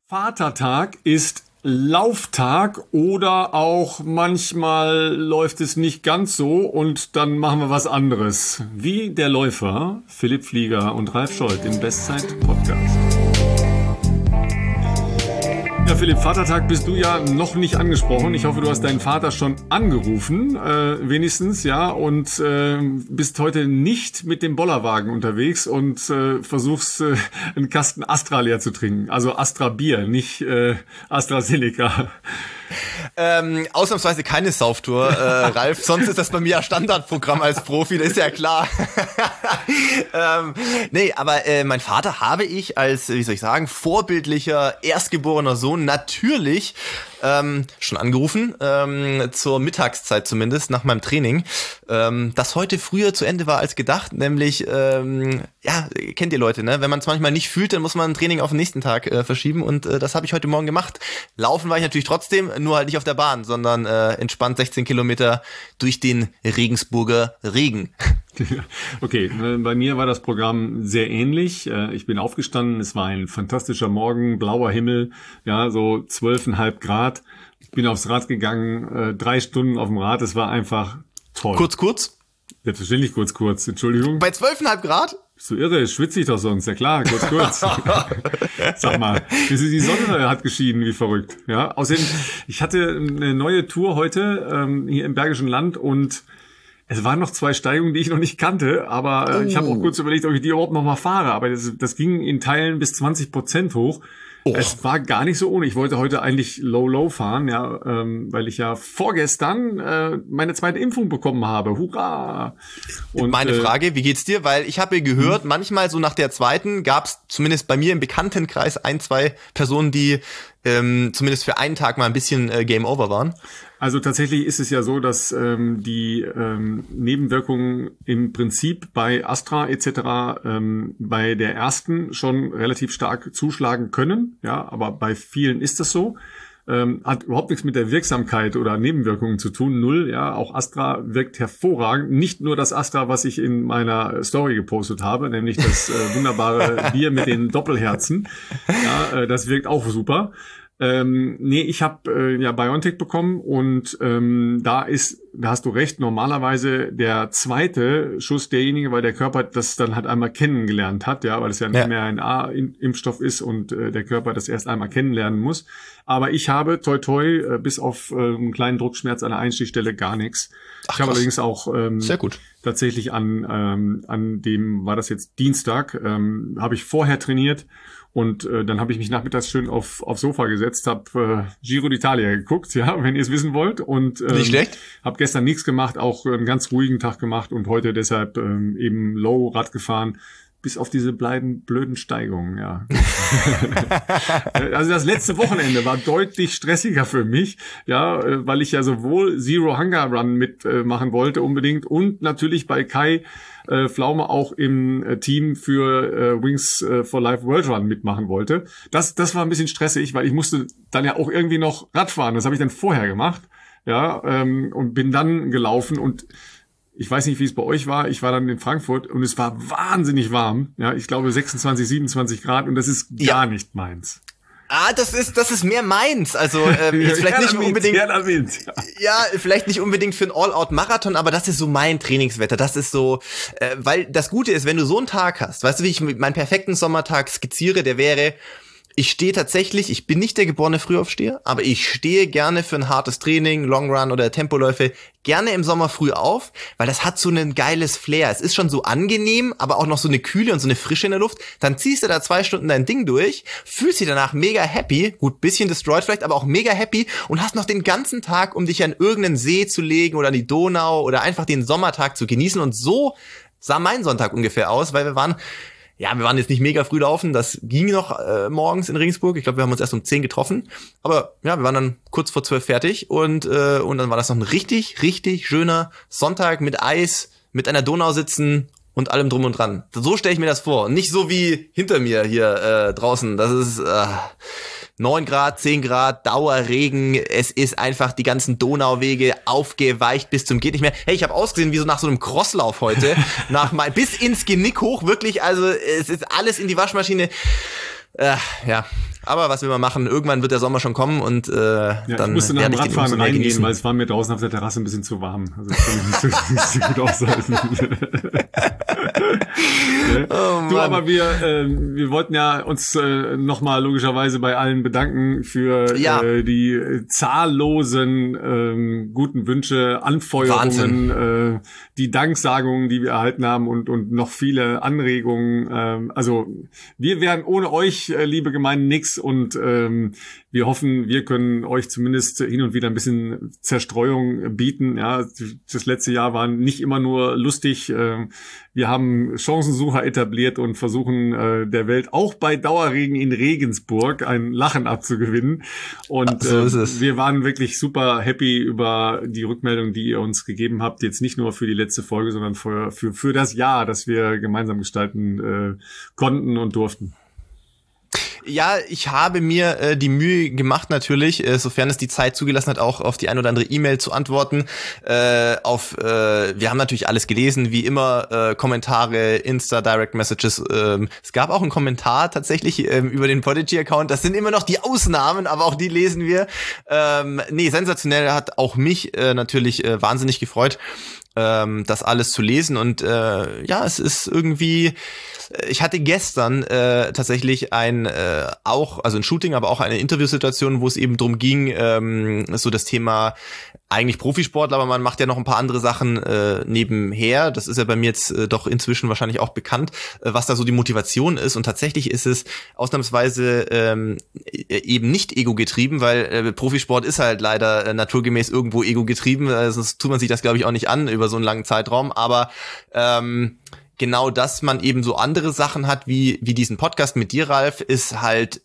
Vatertag ist Lauftag oder auch manchmal läuft es nicht ganz so und dann machen wir was anderes. Wie der Läufer Philipp Flieger und Ralf Scholz im Bestzeit-Podcast. Ja, Philipp, Vatertag bist du ja noch nicht angesprochen. Ich hoffe, du hast deinen Vater schon angerufen, wenigstens, ja, und bist heute nicht mit dem Bollerwagen unterwegs und versuchst, einen Kasten Astra leer zu trinken. Also Astra Bier, nicht AstraZeneca. Ausnahmsweise keine Sauftour, Ralf, sonst ist das bei mir ja Standardprogramm als Profi, das ist ja klar. Nee, aber mein Vater habe ich als, wie soll ich sagen, vorbildlicher erstgeborener Sohn natürlich schon angerufen, zur Mittagszeit zumindest, nach meinem Training, das heute früher zu Ende war als gedacht, nämlich, ja, kennt ihr Leute, ne? Wenn man es manchmal nicht fühlt, dann muss man ein Training auf den nächsten Tag verschieben und das habe ich heute Morgen gemacht. Laufen war ich natürlich trotzdem, nur halt nicht auf der Bahn, sondern entspannt 16 Kilometer durch den Regensburger Regen. Okay, bei mir war das Programm sehr ähnlich. Ich bin aufgestanden, es war ein fantastischer Morgen, blauer Himmel, ja, so 12,5 Grad. Ich bin aufs Rad gegangen, 3 Stunden auf dem Rad, es war einfach toll. Kurz? Selbstverständlich kurz, Entschuldigung. Bei 12,5 Grad? Bist du irre, schwitze ich doch sonst, ja klar, kurz. Sag mal, die Sonne hat geschieden, wie verrückt. Ja, außerdem, ich hatte eine neue Tour heute hier im Bergischen Land und es waren noch 2 Steigungen, die ich noch nicht kannte, aber ich habe auch kurz überlegt, ob ich die überhaupt noch mal fahre. Aber das ging in Teilen bis 20% hoch. Oh. Es war gar nicht so ohne. Ich wollte heute eigentlich low fahren, ja, weil ich ja vorgestern meine 2. Impfung bekommen habe. Hurra! Und meine Frage, wie geht's dir? Weil ich habe gehört, manchmal so nach der 2. gab's zumindest bei mir im Bekanntenkreis 1-2 Personen, die zumindest für einen Tag mal ein bisschen Game Over waren. Also tatsächlich ist es ja so, dass die Nebenwirkungen im Prinzip bei Astra etc. Bei der ersten schon relativ stark zuschlagen können. Ja, aber bei vielen ist das so. Hat überhaupt nichts mit der Wirksamkeit oder Nebenwirkungen zu tun, 0. Ja, auch Astra wirkt hervorragend. Nicht nur das Astra, was ich in meiner Story gepostet habe, nämlich das wunderbare Bier mit den Doppelherzen. Ja, das wirkt auch super. Nee, ich habe ja BioNTech bekommen und da hast du recht, normalerweise der 2. Schuss derjenige, weil der Körper das dann halt einmal kennengelernt hat, ja, weil es ja nicht mehr ein A-Impfstoff ist und der Körper das erst einmal kennenlernen muss. Aber ich habe toi toi bis auf einen kleinen Druckschmerz an der Einstichstelle gar nichts. Ich habe allerdings auch sehr gut. Tatsächlich an dem, war das jetzt Dienstag, habe ich vorher trainiert. Und dann habe ich mich nachmittags schön aufs Sofa gesetzt, habe Giro d'Italia geguckt, ja, wenn ihr es wissen wollt. Und nicht schlecht. Habe gestern nichts gemacht, auch einen ganz ruhigen Tag gemacht und heute deshalb eben low Rad gefahren, bis auf diese blöden Steigungen, ja. Also das letzte Wochenende war deutlich stressiger für mich, ja, weil ich ja sowohl Zero Hunger Run mitmachen wollte unbedingt und natürlich bei Kai Pflaume auch im Team für Wings for Life World Run mitmachen wollte. Das war ein bisschen stressig, weil ich musste dann ja auch irgendwie noch Rad fahren. Das habe ich dann vorher gemacht, ja, und bin dann gelaufen und ich weiß nicht, wie es bei euch war. Ich war dann in Frankfurt und es war wahnsinnig warm. Ja, ich glaube 26, 27 Grad und das ist gar nicht meins. Das ist mehr meins. Also jetzt vielleicht nicht unbedingt. Ja, vielleicht nicht unbedingt für einen All-Out-Marathon, aber das ist so mein Trainingswetter. Das ist so, weil das Gute ist, wenn du so einen Tag hast, weißt du, wie ich meinen perfekten Sommertag skizziere, der wäre: Ich stehe tatsächlich, ich bin nicht der geborene Frühaufsteher, aber ich stehe gerne für ein hartes Training, Long Run oder Tempoläufe gerne im Sommer früh auf, weil das hat so ein geiles Flair. Es ist schon so angenehm, aber auch noch so eine Kühle und so eine Frische in der Luft. Dann ziehst du da 2 Stunden dein Ding durch, fühlst dich danach mega happy, gut, bisschen destroyed vielleicht, aber auch mega happy und hast noch den ganzen Tag, um dich an irgendeinen See zu legen oder an die Donau oder einfach den Sommertag zu genießen. Und so sah mein Sonntag ungefähr aus, weil wir waren jetzt nicht mega früh laufen, das ging noch morgens in Regensburg. Ich glaube, wir haben uns erst um 10 getroffen. Aber ja, wir waren dann kurz vor 12 fertig und dann war das noch ein richtig, richtig schöner Sonntag mit Eis, mit einer Donau sitzen und allem drum und dran. So stelle ich mir das vor. Und nicht so wie hinter mir hier draußen. Das ist 9 Grad, 10 Grad, Dauerregen. Es ist einfach die ganzen Donauwege aufgeweicht bis zum geht nicht mehr. Hey, ich habe ausgesehen wie so nach so einem Crosslauf heute. Bis ins Genick hoch, wirklich. Also es ist alles in die Waschmaschine. Ja, Aber was will man machen? Irgendwann wird der Sommer schon kommen und dann ich musste nach dem Radfahren reingehen, weil es war mir draußen auf der Terrasse ein bisschen zu warm. Also das kann ich nicht so gut aushalten. Du, aber wir wollten ja uns nochmal logischerweise bei allen bedanken für die zahllosen guten Wünsche, Anfeuerungen, die Danksagungen, die wir erhalten haben und noch viele Anregungen. Also wir wären ohne euch, liebe Gemeinde, nix und wir hoffen, wir können euch zumindest hin und wieder ein bisschen Zerstreuung bieten. Ja, das letzte Jahr war nicht immer nur lustig. Wir haben Chancensucher etabliert und versuchen der Welt auch bei Dauerregen in Regensburg ein Lachen abzugewinnen. Und so ist es. Wir waren wirklich super happy über die Rückmeldung, die ihr uns gegeben habt. Jetzt nicht nur für die letzte Folge, sondern für das Jahr, das wir gemeinsam gestalten konnten und durften. Ja, ich habe mir die Mühe gemacht natürlich, sofern es die Zeit zugelassen hat, auch auf die ein oder andere E-Mail zu antworten. Wir haben natürlich alles gelesen, wie immer, Kommentare, Insta, Direct Messages. Es gab auch einen Kommentar tatsächlich über den Podigy-Account. Das sind immer noch die Ausnahmen, aber auch die lesen wir. Sensationell, hat auch mich natürlich wahnsinnig gefreut, das alles zu lesen. Und es ist irgendwie... Ich hatte gestern tatsächlich ein Shooting, aber auch eine Interviewsituation, wo es eben drum ging, so das Thema eigentlich Profisportler, aber man macht ja noch ein paar andere Sachen nebenher. Das ist ja bei mir jetzt doch inzwischen wahrscheinlich auch bekannt, was da so die Motivation ist. Und tatsächlich ist es ausnahmsweise eben nicht ego-getrieben, weil Profisport ist halt leider naturgemäß irgendwo ego-getrieben. Sonst tut man sich das, glaube ich, auch nicht an über so einen langen Zeitraum. Aber genau, dass man eben so andere Sachen hat, wie diesen Podcast mit dir, Ralf, ist halt,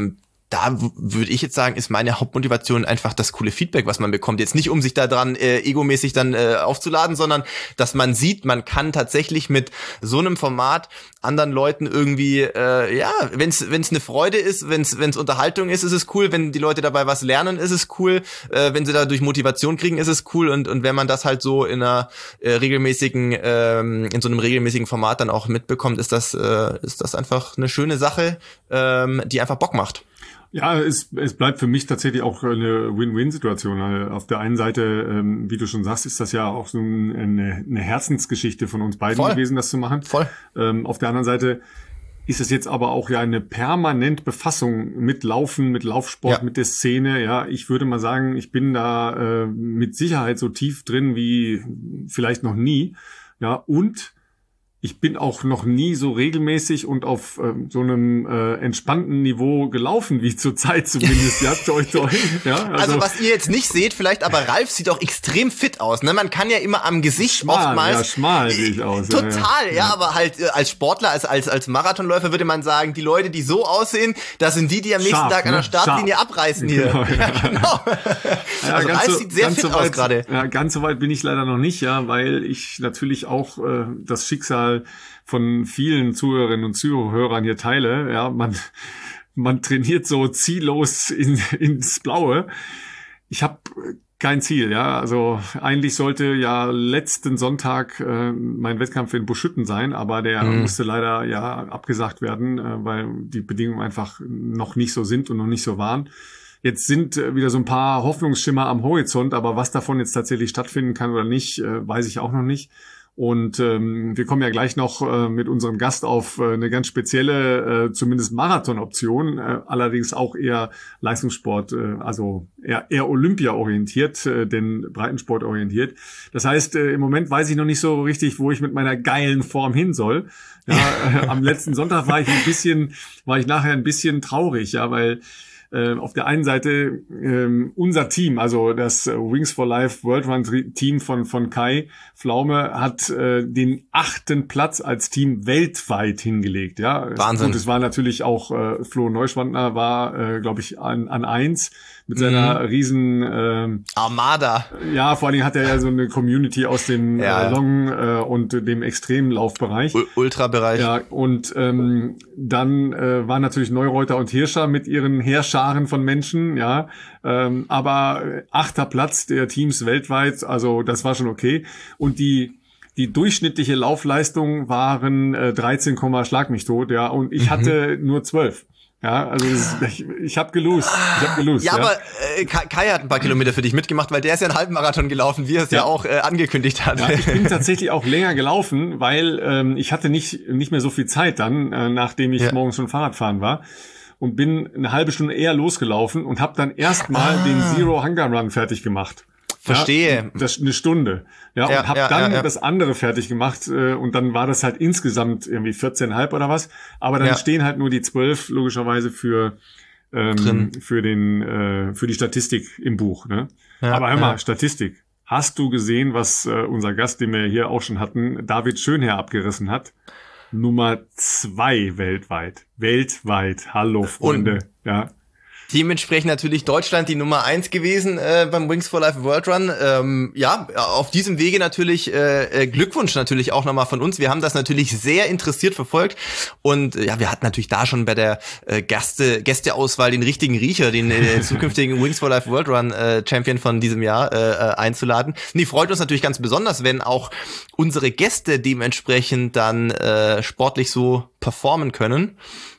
da würde ich jetzt sagen, ist meine Hauptmotivation einfach das coole Feedback, was man bekommt. Jetzt nicht, um sich da dran egomäßig dann aufzuladen, sondern dass man sieht, man kann tatsächlich mit so einem Format anderen Leuten irgendwie, wenn es eine Freude ist, wenn es Unterhaltung ist es cool, wenn die Leute dabei was lernen, ist es cool, wenn sie dadurch Motivation kriegen, ist es cool und wenn man das halt so in einer regelmäßigen, in so einem regelmäßigen Format dann auch mitbekommt, ist das einfach eine schöne Sache, die einfach Bock macht. Ja, es bleibt für mich tatsächlich auch eine Win-Win-Situation. Auf der einen Seite, wie du schon sagst, ist das ja auch so eine Herzensgeschichte von uns beiden gewesen, das zu machen. Voll. Auf der anderen Seite ist es jetzt aber auch ja eine permanent Befassung mit Laufen, mit Laufsport, mit der Szene. Ja, ich würde mal sagen, ich bin da mit Sicherheit so tief drin wie vielleicht noch nie. Ja, und ich bin auch noch nie so regelmäßig und auf so einem entspannten Niveau gelaufen, wie zurzeit zumindest. Ja, toi, toi. Ja, also was ihr jetzt nicht seht, vielleicht, aber Ralf sieht auch extrem fit aus. Ne? Man kann ja immer am Gesicht schmal, oftmals... Ja, schmal sehe ich aus. Total, ja, aber halt als Sportler, als Marathonläufer würde man sagen, die Leute, die so aussehen, das sind die am nächsten Tag an der Startlinie abreißen hier. Genau, ja. Genau. Ja, also Ralf sieht sehr fit aus gerade. Ja, ganz so weit bin ich leider noch nicht, ja, weil ich natürlich auch das Schicksal von vielen Zuhörerinnen und Zuhörern hier teile. Ja, man trainiert so ziellos ins Blaue. Ich habe kein Ziel, ja. Also eigentlich sollte ja letzten Sonntag mein Wettkampf in Buschütten sein, aber der musste leider ja abgesagt werden, weil die Bedingungen einfach noch nicht so sind und noch nicht so waren. Jetzt sind wieder so ein paar Hoffnungsschimmer am Horizont, aber was davon jetzt tatsächlich stattfinden kann oder nicht, weiß ich auch noch nicht. Und wir kommen ja gleich noch mit unserem Gast auf eine ganz spezielle, zumindest Marathon-Option, allerdings auch eher Leistungssport, also eher Olympia-orientiert, denn Breitensport orientiert. Das heißt, im Moment weiß ich noch nicht so richtig, wo ich mit meiner geilen Form hin soll. Ja, am letzten Sonntag war ich nachher ein bisschen traurig, ja, weil auf der einen Seite unser Team, also das Wings for Life World Run Team von Kai Pflaume hat den 8. Platz als Team weltweit hingelegt. Ja, Wahnsinn. Und es war natürlich auch Flo Neuschwandner war, glaube ich, an 1 mit seiner riesen Armada. Ja, vor allen Dingen hat er ja so eine Community aus dem Long und dem Extremlaufbereich. Ultrabereich. Ja, und dann waren natürlich Neureuter und Hirscher mit ihren Heerscharen von Menschen, ja, aber 8. Platz der Teams weltweit, also das war schon okay. Und die durchschnittliche Laufleistung waren 13, Schlag mich tot, ja, und ich hatte nur 12. Ja, also ich habe gelost. Ja, aber Kai hat ein paar Kilometer für dich mitgemacht, weil der ist ja einen Halbmarathon gelaufen, wie er es ja auch angekündigt hat. Ja, ich bin tatsächlich auch länger gelaufen, weil ich hatte nicht mehr so viel Zeit dann, nachdem ich morgens schon Fahrradfahren war. Und bin eine halbe Stunde eher losgelaufen und habe dann erstmal den Zero Hunger Run fertig gemacht. Verstehe. Ja, das eine Stunde. Ja, und habe dann das andere fertig gemacht und dann war das halt insgesamt irgendwie 14,5 oder was. Aber dann stehen halt nur die 12 logischerweise für die Statistik im Buch. Ne? Ja, aber hör mal, Statistik. Hast du gesehen, was unser Gast, den wir hier auch schon hatten, David Schönherr abgerissen hat? Nummer 2 weltweit. Hallo, Freunde. Ja. Dementsprechend natürlich Deutschland die Nummer 1 gewesen beim Wings for Life World Run. Auf diesem Wege natürlich Glückwunsch natürlich auch nochmal von uns. Wir haben das natürlich sehr interessiert verfolgt und wir hatten natürlich da schon bei der Gästeauswahl den richtigen Riecher, den zukünftigen Wings for Life World Run Champion von diesem Jahr einzuladen. Nee, freut uns natürlich ganz besonders, wenn auch unsere Gäste dementsprechend dann sportlich so performen können.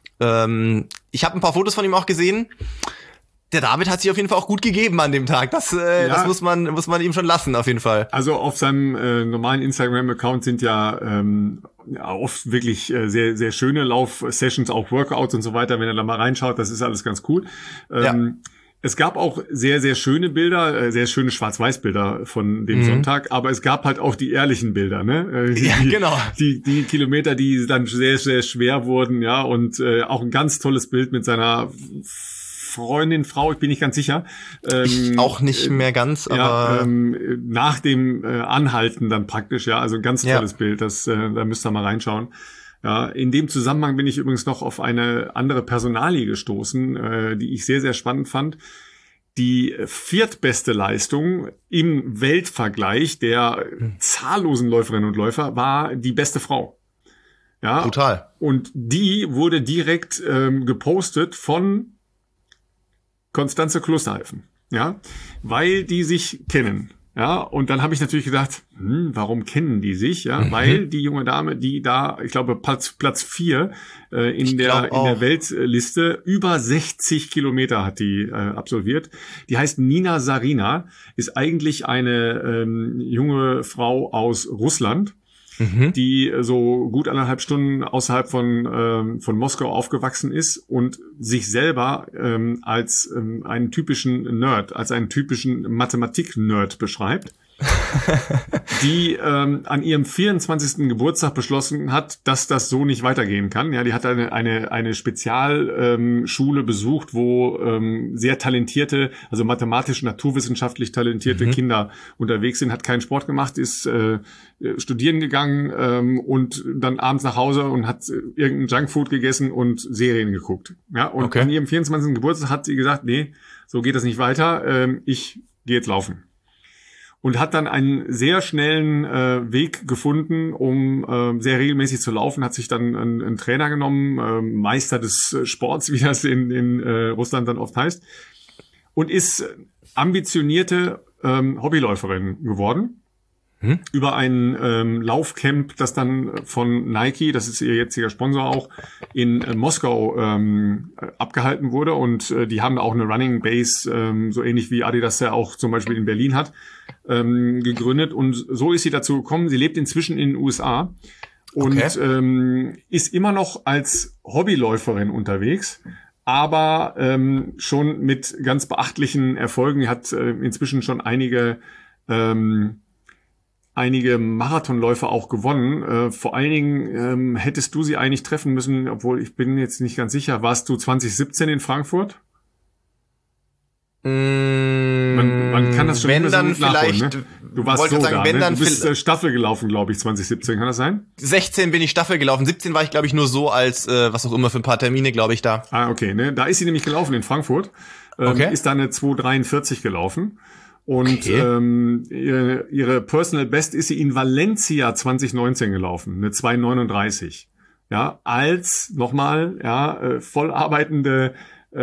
Ich habe ein paar Fotos von ihm auch gesehen. Der David hat sich auf jeden Fall auch gut gegeben an dem Tag. Das muss man ihm schon lassen, auf jeden Fall. Also auf seinem normalen Instagram-Account sind ja oft wirklich sehr, sehr schöne Lauf-Sessions, auch Workouts und so weiter. Wenn er da mal reinschaut, das ist alles ganz cool. Es gab auch sehr, sehr schöne Bilder, sehr schöne Schwarz-Weiß-Bilder von dem Sonntag, aber es gab halt auch die ehrlichen Bilder, ne? Genau. Die Kilometer, die dann sehr, sehr schwer wurden, ja, und auch ein ganz tolles Bild mit seiner Frau, ich bin nicht ganz sicher. Ich auch nicht mehr ganz, aber nach dem Anhalten dann praktisch, ja, also ein ganz tolles Bild, da müsst ihr mal reinschauen. Ja, in dem Zusammenhang bin ich übrigens noch auf eine andere Personalie gestoßen, die ich sehr, sehr spannend fand. Die viertbeste Leistung im Weltvergleich der zahllosen Läuferinnen und Läufer war die beste Frau. Ja, total. Und die wurde direkt gepostet von Constanze Klosterhalfen. Ja, weil die sich kennen. Ja, und dann habe ich natürlich gedacht, warum kennen die sich? Ja, weil die junge Dame, die da, ich glaube, Platz 4 in der Weltliste, über 60 Kilometer hat die absolviert. Die heißt Nina Sarina, ist eigentlich eine junge Frau aus Russland, die so gut 1,5 Stunden außerhalb von Moskau aufgewachsen ist und sich selber als einen typischen Nerd, als einen typischen Mathematik-Nerd beschreibt, die an ihrem 24. Geburtstag beschlossen hat, dass das so nicht weitergehen kann. Ja, die hat eine Spezialschule besucht, wo sehr talentierte, also mathematisch, naturwissenschaftlich talentierte Kinder unterwegs sind, hat keinen Sport gemacht, ist studieren gegangen und dann abends nach Hause und hat irgendein Junkfood gegessen und Serien geguckt. Ja, und an ihrem 24. Geburtstag hat sie gesagt, nee, so geht das nicht weiter, ich gehe jetzt laufen. Und hat dann einen sehr schnellen Weg gefunden, um sehr regelmäßig zu laufen, hat sich dann einen Trainer genommen, Meister des Sports, wie das in Russland dann oft heißt, und ist ambitionierte Hobbyläuferin geworden. Über ein Laufcamp, das dann von Nike, das ist ihr jetziger Sponsor auch, in Moskau abgehalten wurde. Und die haben da auch eine Running Base, so ähnlich wie Adidas ja auch zum Beispiel in Berlin hat, gegründet. Und so ist sie dazu gekommen. Sie lebt inzwischen in den USA und ist immer noch als Hobbyläuferin unterwegs, aber schon mit ganz beachtlichen Erfolgen. Sie hat inzwischen schon einige Marathonläufe auch gewonnen. Vor allen Dingen hättest du sie eigentlich treffen müssen, obwohl ich bin jetzt nicht ganz sicher. Warst du 2017 in Frankfurt? Man kann das schon wenn dann so nachholen, vielleicht, ne? Du warst so sagen, da, wenn ne? dann Du bist Staffel gelaufen, glaube ich, 2017. Kann das sein? 16 bin ich Staffel gelaufen. 17 war ich, glaube ich, nur so als, was auch immer, für ein paar Termine, glaube ich, da. Ah, okay. Ne? Da ist sie nämlich gelaufen in Frankfurt. Ist da eine 2:43 gelaufen. Und ihre Personal Best ist sie in Valencia 2019 gelaufen, eine 2:39. Ja, als nochmal voll arbeitende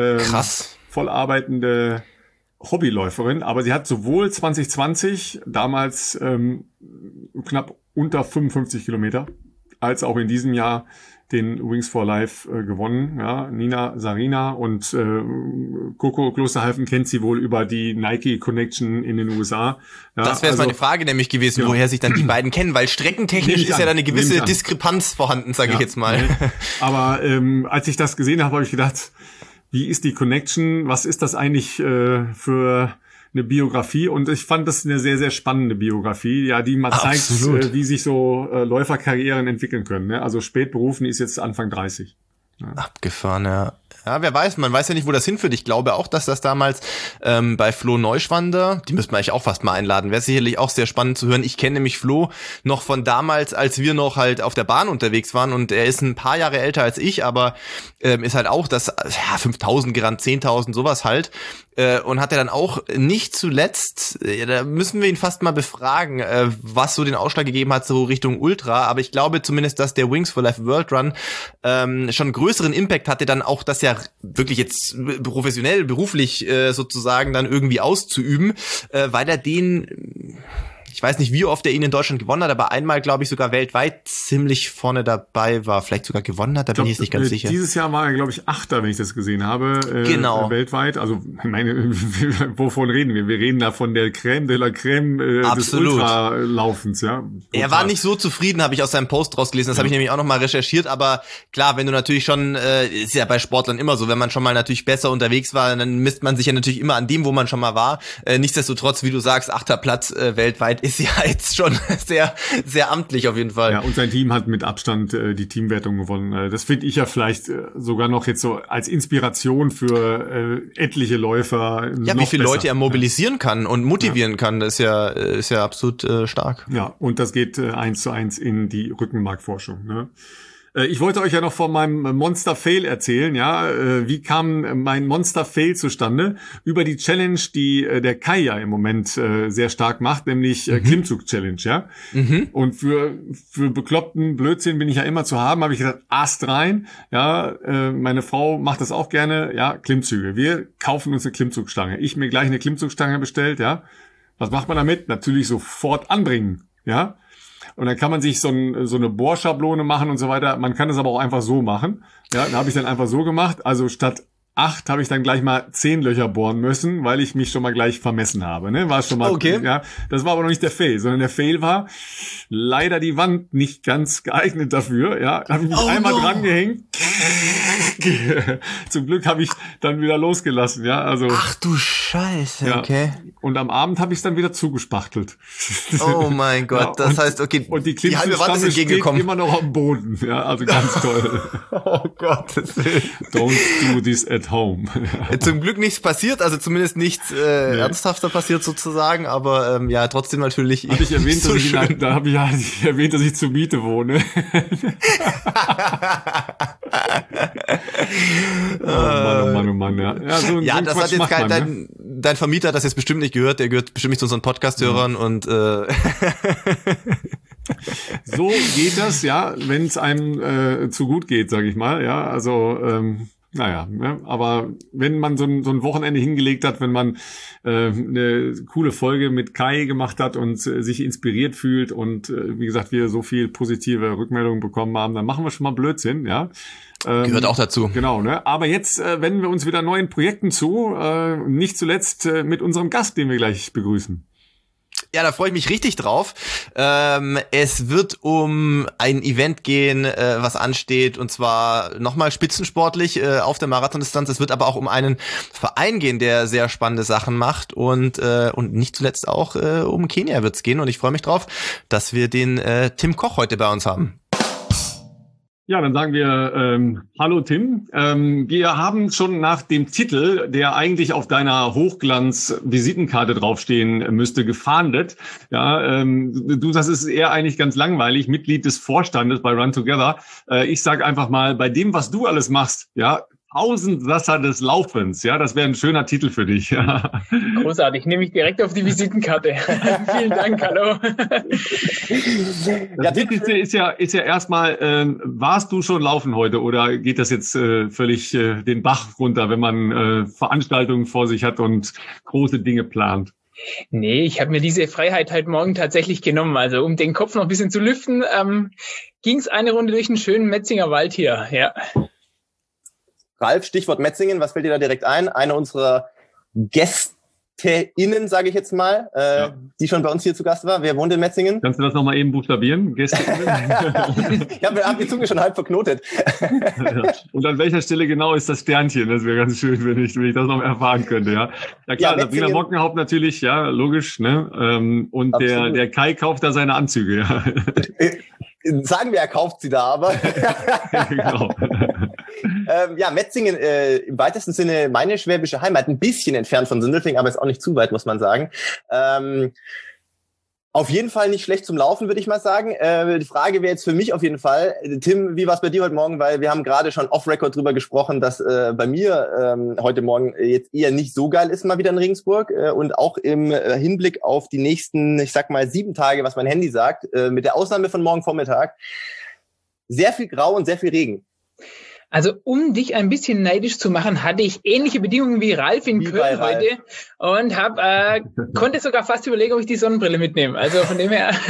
Hobbyläuferin, aber sie hat sowohl 2020 damals knapp unter 55 Kilometer, als auch in diesem Jahr den Wings for Life gewonnen. Ja, Nina Sarina und Coco Klosterhalfen kennt sie wohl über die Nike Connection in den USA. Ja, das wäre jetzt meine Frage nämlich gewesen, woher sich dann die beiden kennen, weil streckentechnisch ist ja da eine gewisse Diskrepanz vorhanden, sage ich jetzt mal. Aber als ich das gesehen habe, habe ich gedacht, wie ist die Connection? Was ist das eigentlich für eine Biografie? Und ich fand das eine sehr, sehr spannende Biografie, ja, die mal zeigt, wie sich so Läuferkarrieren entwickeln können. Ne? Also spät berufen, ist jetzt Anfang 30. Ja. Abgefahren, ja. Ja, wer weiß, man weiß ja nicht, wo das hinführt. Ich glaube auch, dass das damals bei Flo Neuschwander, die müsste man eigentlich auch fast mal einladen, wäre sicherlich auch sehr spannend zu hören. Ich kenne nämlich Flo noch von damals, als wir noch halt auf der Bahn unterwegs waren, und er ist ein paar Jahre älter als ich, aber ist halt auch das 5.000 gerannt, 10.000, sowas halt. Und hat er dann auch nicht zuletzt, da müssen wir ihn fast mal befragen, was so den Ausschlag gegeben hat, so Richtung Ultra. Aber ich glaube zumindest, dass der Wings for Life World Run schon größeren Impact hatte, dann auch das ja wirklich jetzt professionell, beruflich sozusagen dann irgendwie auszuüben, weil er den... Ich weiß nicht, wie oft er ihn in Deutschland gewonnen hat, aber einmal, glaube ich, sogar weltweit ziemlich vorne dabei war. Vielleicht sogar gewonnen hat, da bin ich jetzt nicht ganz sicher. Dieses Jahr war er, glaube ich, Achter, wenn ich das gesehen habe. Genau. Weltweit. Also, wovon reden wir? Wir reden da von der Crème de la Crème des Ultralaufens, ja. Total. Er war nicht so zufrieden, habe ich aus seinem Post rausgelesen. Das habe ich nämlich auch nochmal recherchiert. Aber klar, wenn du natürlich schon, ist ja bei Sportlern immer so, wenn man schon mal natürlich besser unterwegs war, dann misst man sich ja natürlich immer an dem, wo man schon mal war. Nichtsdestotrotz, wie du sagst, 8. Platz weltweit ist ja jetzt schon sehr, sehr amtlich auf jeden Fall. Ja, und sein Team hat mit Abstand die Teamwertung gewonnen. Das finde ich ja vielleicht sogar noch jetzt so als Inspiration für etliche Läufer. Ja, wie viele Leute er mobilisieren kann und motivieren kann, das ist ja absolut stark. Ja, und das geht 1:1 in die Rückenmarkforschung, ne? Ich wollte euch ja noch von meinem Monster Fail erzählen, ja. Wie kam mein Monster Fail zustande? Über die Challenge, die der Kai ja im Moment sehr stark macht, nämlich Klimmzug Challenge, ja. Und für bekloppten Blödsinn bin ich ja immer zu haben, habe ich gesagt, Ast rein, ja. Meine Frau macht das auch gerne, ja, Klimmzüge. Wir kaufen uns eine Klimmzugstange. Ich mir gleich eine Klimmzugstange bestellt, ja. Was macht man damit? Natürlich sofort anbringen, ja. Und dann kann man sich so eine Bohrschablone machen und so weiter. Man kann es aber auch einfach so machen. Ja, da habe ich dann einfach so gemacht. Also statt 8 habe ich dann gleich mal 10 Löcher bohren müssen, weil ich mich schon mal gleich vermessen habe. Ne? War schon mal, okay. Ja, das war aber noch nicht der Fail, sondern der Fail war leider die Wand nicht ganz geeignet dafür. Ja, da habe ich mich einmal dran gehängt. Zum Glück habe ich dann wieder losgelassen. Ja, also. Ach du Scheiße, ja. Okay. Und am Abend habe ich es dann wieder zugespachtelt. Oh mein Gott, ja, das heißt, okay, und die halbe Wand ist entgegengekommen. Immer noch am Boden. Ja, also ganz toll. Oh Gott. Don't do this at home. Zum Glück nichts passiert, also zumindest nichts ernsthafter passiert sozusagen, aber ja, trotzdem natürlich. Hatte ich erwähnt, so da habe ich erwähnt, dass ich zur Miete wohne. Oh Mann, ja. Ja, das hat jetzt dein Vermieter hat das jetzt bestimmt nicht gehört, der gehört bestimmt nicht zu unseren Podcast-Hörern und so geht das, ja, wenn es einem zu gut geht, sage ich mal, ja, also naja, ja, aber wenn man so ein Wochenende hingelegt hat, wenn man eine coole Folge mit Kai gemacht hat und sich inspiriert fühlt und wie gesagt, wir so viel positive Rückmeldungen bekommen haben, dann machen wir schon mal Blödsinn, ja. Gehört auch dazu. Genau, ne? Aber jetzt wenden wir uns wieder neuen Projekten zu, nicht zuletzt mit unserem Gast, den wir gleich begrüßen. Ja, da freue ich mich richtig drauf. Es wird um ein Event gehen, was ansteht, und zwar nochmal spitzensportlich auf der Marathondistanz. Es wird aber auch um einen Verein gehen, der sehr spannende Sachen macht, und nicht zuletzt auch um Kenia wird's gehen. Und ich freue mich drauf, dass wir den Tim Koch heute bei uns haben. Ja, dann sagen wir hallo Tim. Wir haben schon nach dem Titel, der eigentlich auf deiner Hochglanz-Visitenkarte draufstehen müsste, gefahndet. Ja, du sagst, es ist eher eigentlich ganz langweilig, Mitglied des Vorstandes bei Run Together. Ich sage einfach mal, bei dem, was du alles machst, ja, Tausendsasser des Laufens, ja, das wäre ein schöner Titel für dich. Ja. Großartig, nehme ich direkt auf die Visitenkarte. Vielen Dank, hallo. Das Wichtigste ist ja erstmal, warst du schon laufen heute oder geht das jetzt völlig den Bach runter, wenn man Veranstaltungen vor sich hat und große Dinge plant? Nee, ich habe mir diese Freiheit heute Morgen tatsächlich genommen. Also um den Kopf noch ein bisschen zu lüften, ging es eine Runde durch einen schönen Metzinger Wald hier. Ja. Ralf, Stichwort Metzingen, was fällt dir da direkt ein? Eine unserer GästeInnen, sage ich jetzt mal, die schon bei uns hier zu Gast war. Wer wohnt in Metzingen? Kannst du das nochmal eben buchstabieren? GästeInnen? Ich habe die Zunge schon halb verknotet. Und an welcher Stelle genau ist das Sternchen? Das wäre ganz schön, wenn ich das noch erfahren könnte, ja. Ja klar, ja, Sabrina Mockenhaupt natürlich, ja, logisch, ne? Und der Kai kauft da seine Anzüge, ja. Sagen wir, er kauft sie da, aber. Genau. Ja, Metzingen, im weitesten Sinne meine schwäbische Heimat, ein bisschen entfernt von Sindelfingen, aber ist auch nicht zu weit, muss man sagen. Auf jeden Fall nicht schlecht zum Laufen, würde ich mal sagen. Die Frage wäre jetzt für mich auf jeden Fall, Tim, wie war es bei dir heute Morgen? Weil wir haben gerade schon off-Record drüber gesprochen, dass bei mir heute Morgen jetzt eher nicht so geil ist, mal wieder in Regensburg. Und auch im Hinblick auf die nächsten, ich sag mal, 7 Tage, was mein Handy sagt, mit der Ausnahme von morgen Vormittag, sehr viel Grau und sehr viel Regen. Also um dich ein bisschen neidisch zu machen, hatte ich ähnliche Bedingungen wie Ralf in Köln heute und konnte sogar fast überlegen, ob ich die Sonnenbrille mitnehme. Also von dem her.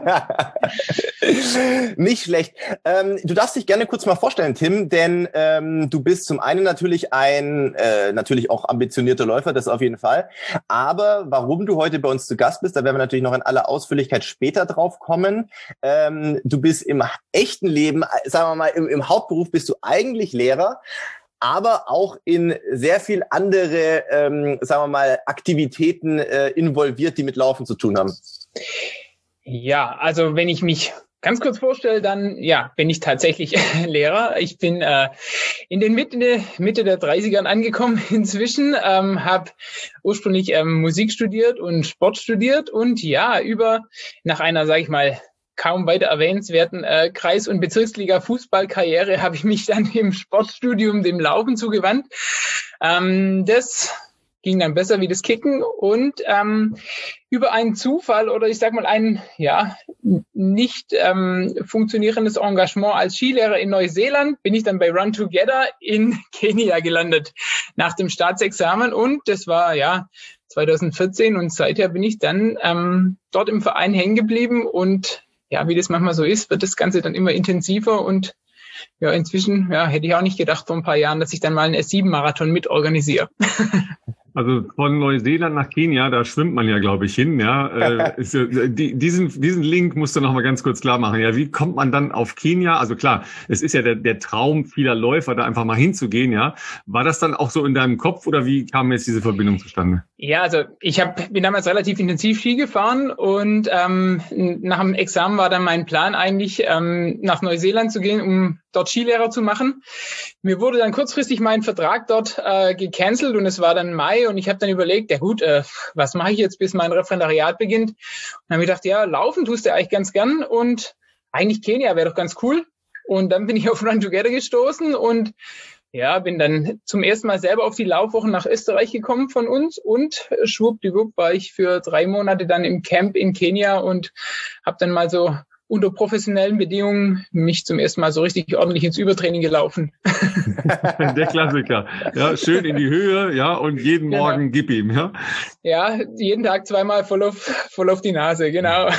Nicht schlecht. Du darfst dich gerne kurz mal vorstellen, Tim, denn du bist zum einen natürlich natürlich auch ambitionierter Läufer, das auf jeden Fall. Aber warum du heute bei uns zu Gast bist, da werden wir natürlich noch in aller Ausführlichkeit später drauf kommen. Du bist im echten Leben, sagen wir mal, im Hauptberuf bist du eigentlich Lehrer, aber auch in sehr viel andere, sagen wir mal, Aktivitäten involviert, die mit Laufen zu tun haben. Ja, also wenn ich mich ganz kurz vorstelle, dann bin ich tatsächlich Lehrer. Ich bin in den Mitte der 30ern angekommen inzwischen, habe ursprünglich Musik studiert und Sport studiert und nach einer, sage ich mal, kaum weiter erwähnenswerten Kreis- und Bezirksliga-Fußballkarriere habe ich mich dann im Sportstudium dem Laufen zugewandt. Das ging dann besser wie das Kicken und über einen Zufall oder ich sag mal ein nicht funktionierendes Engagement als Skilehrer in Neuseeland bin ich dann bei Run Together in Kenia gelandet nach dem Staatsexamen und das war 2014 und seither bin ich dann dort im Verein hängen geblieben und wie das manchmal so ist, wird das Ganze dann immer intensiver und inzwischen hätte ich auch nicht gedacht vor ein paar Jahren, dass ich dann mal einen S7-Marathon mitorganisiere. Also von Neuseeland nach Kenia, da schwimmt man ja, glaube ich, hin. Ja, diesen Link musst du noch mal ganz kurz klar machen. Ja, wie kommt man dann auf Kenia? Also klar, es ist ja der Traum vieler Läufer, da einfach mal hinzugehen. Ja, war das dann auch so in deinem Kopf oder wie kam jetzt diese Verbindung zustande? Ja, also ich bin damals relativ intensiv Ski gefahren und nach dem Examen war dann mein Plan eigentlich nach Neuseeland zu gehen, um dort Skilehrer zu machen. Mir wurde dann kurzfristig mein Vertrag dort gecancelt und es war dann Mai und ich habe dann überlegt, was mache ich jetzt, bis mein Referendariat beginnt? Und dann habe ich gedacht, laufen tust du eigentlich ganz gern und eigentlich Kenia wäre doch ganz cool. Und dann bin ich auf Run Together gestoßen und bin dann zum ersten Mal selber auf die Laufwochen nach Österreich gekommen von uns und schwuppdiwupp war ich für 3 Monate dann im Camp in Kenia und habe dann mal so unter professionellen Bedingungen mich zum ersten Mal so richtig ordentlich ins Übertraining gelaufen. Der Klassiker. Ja, schön in die Höhe, und jeden Morgen gib ihm, Ja, jeden Tag 2-mal voll auf die Nase, genau.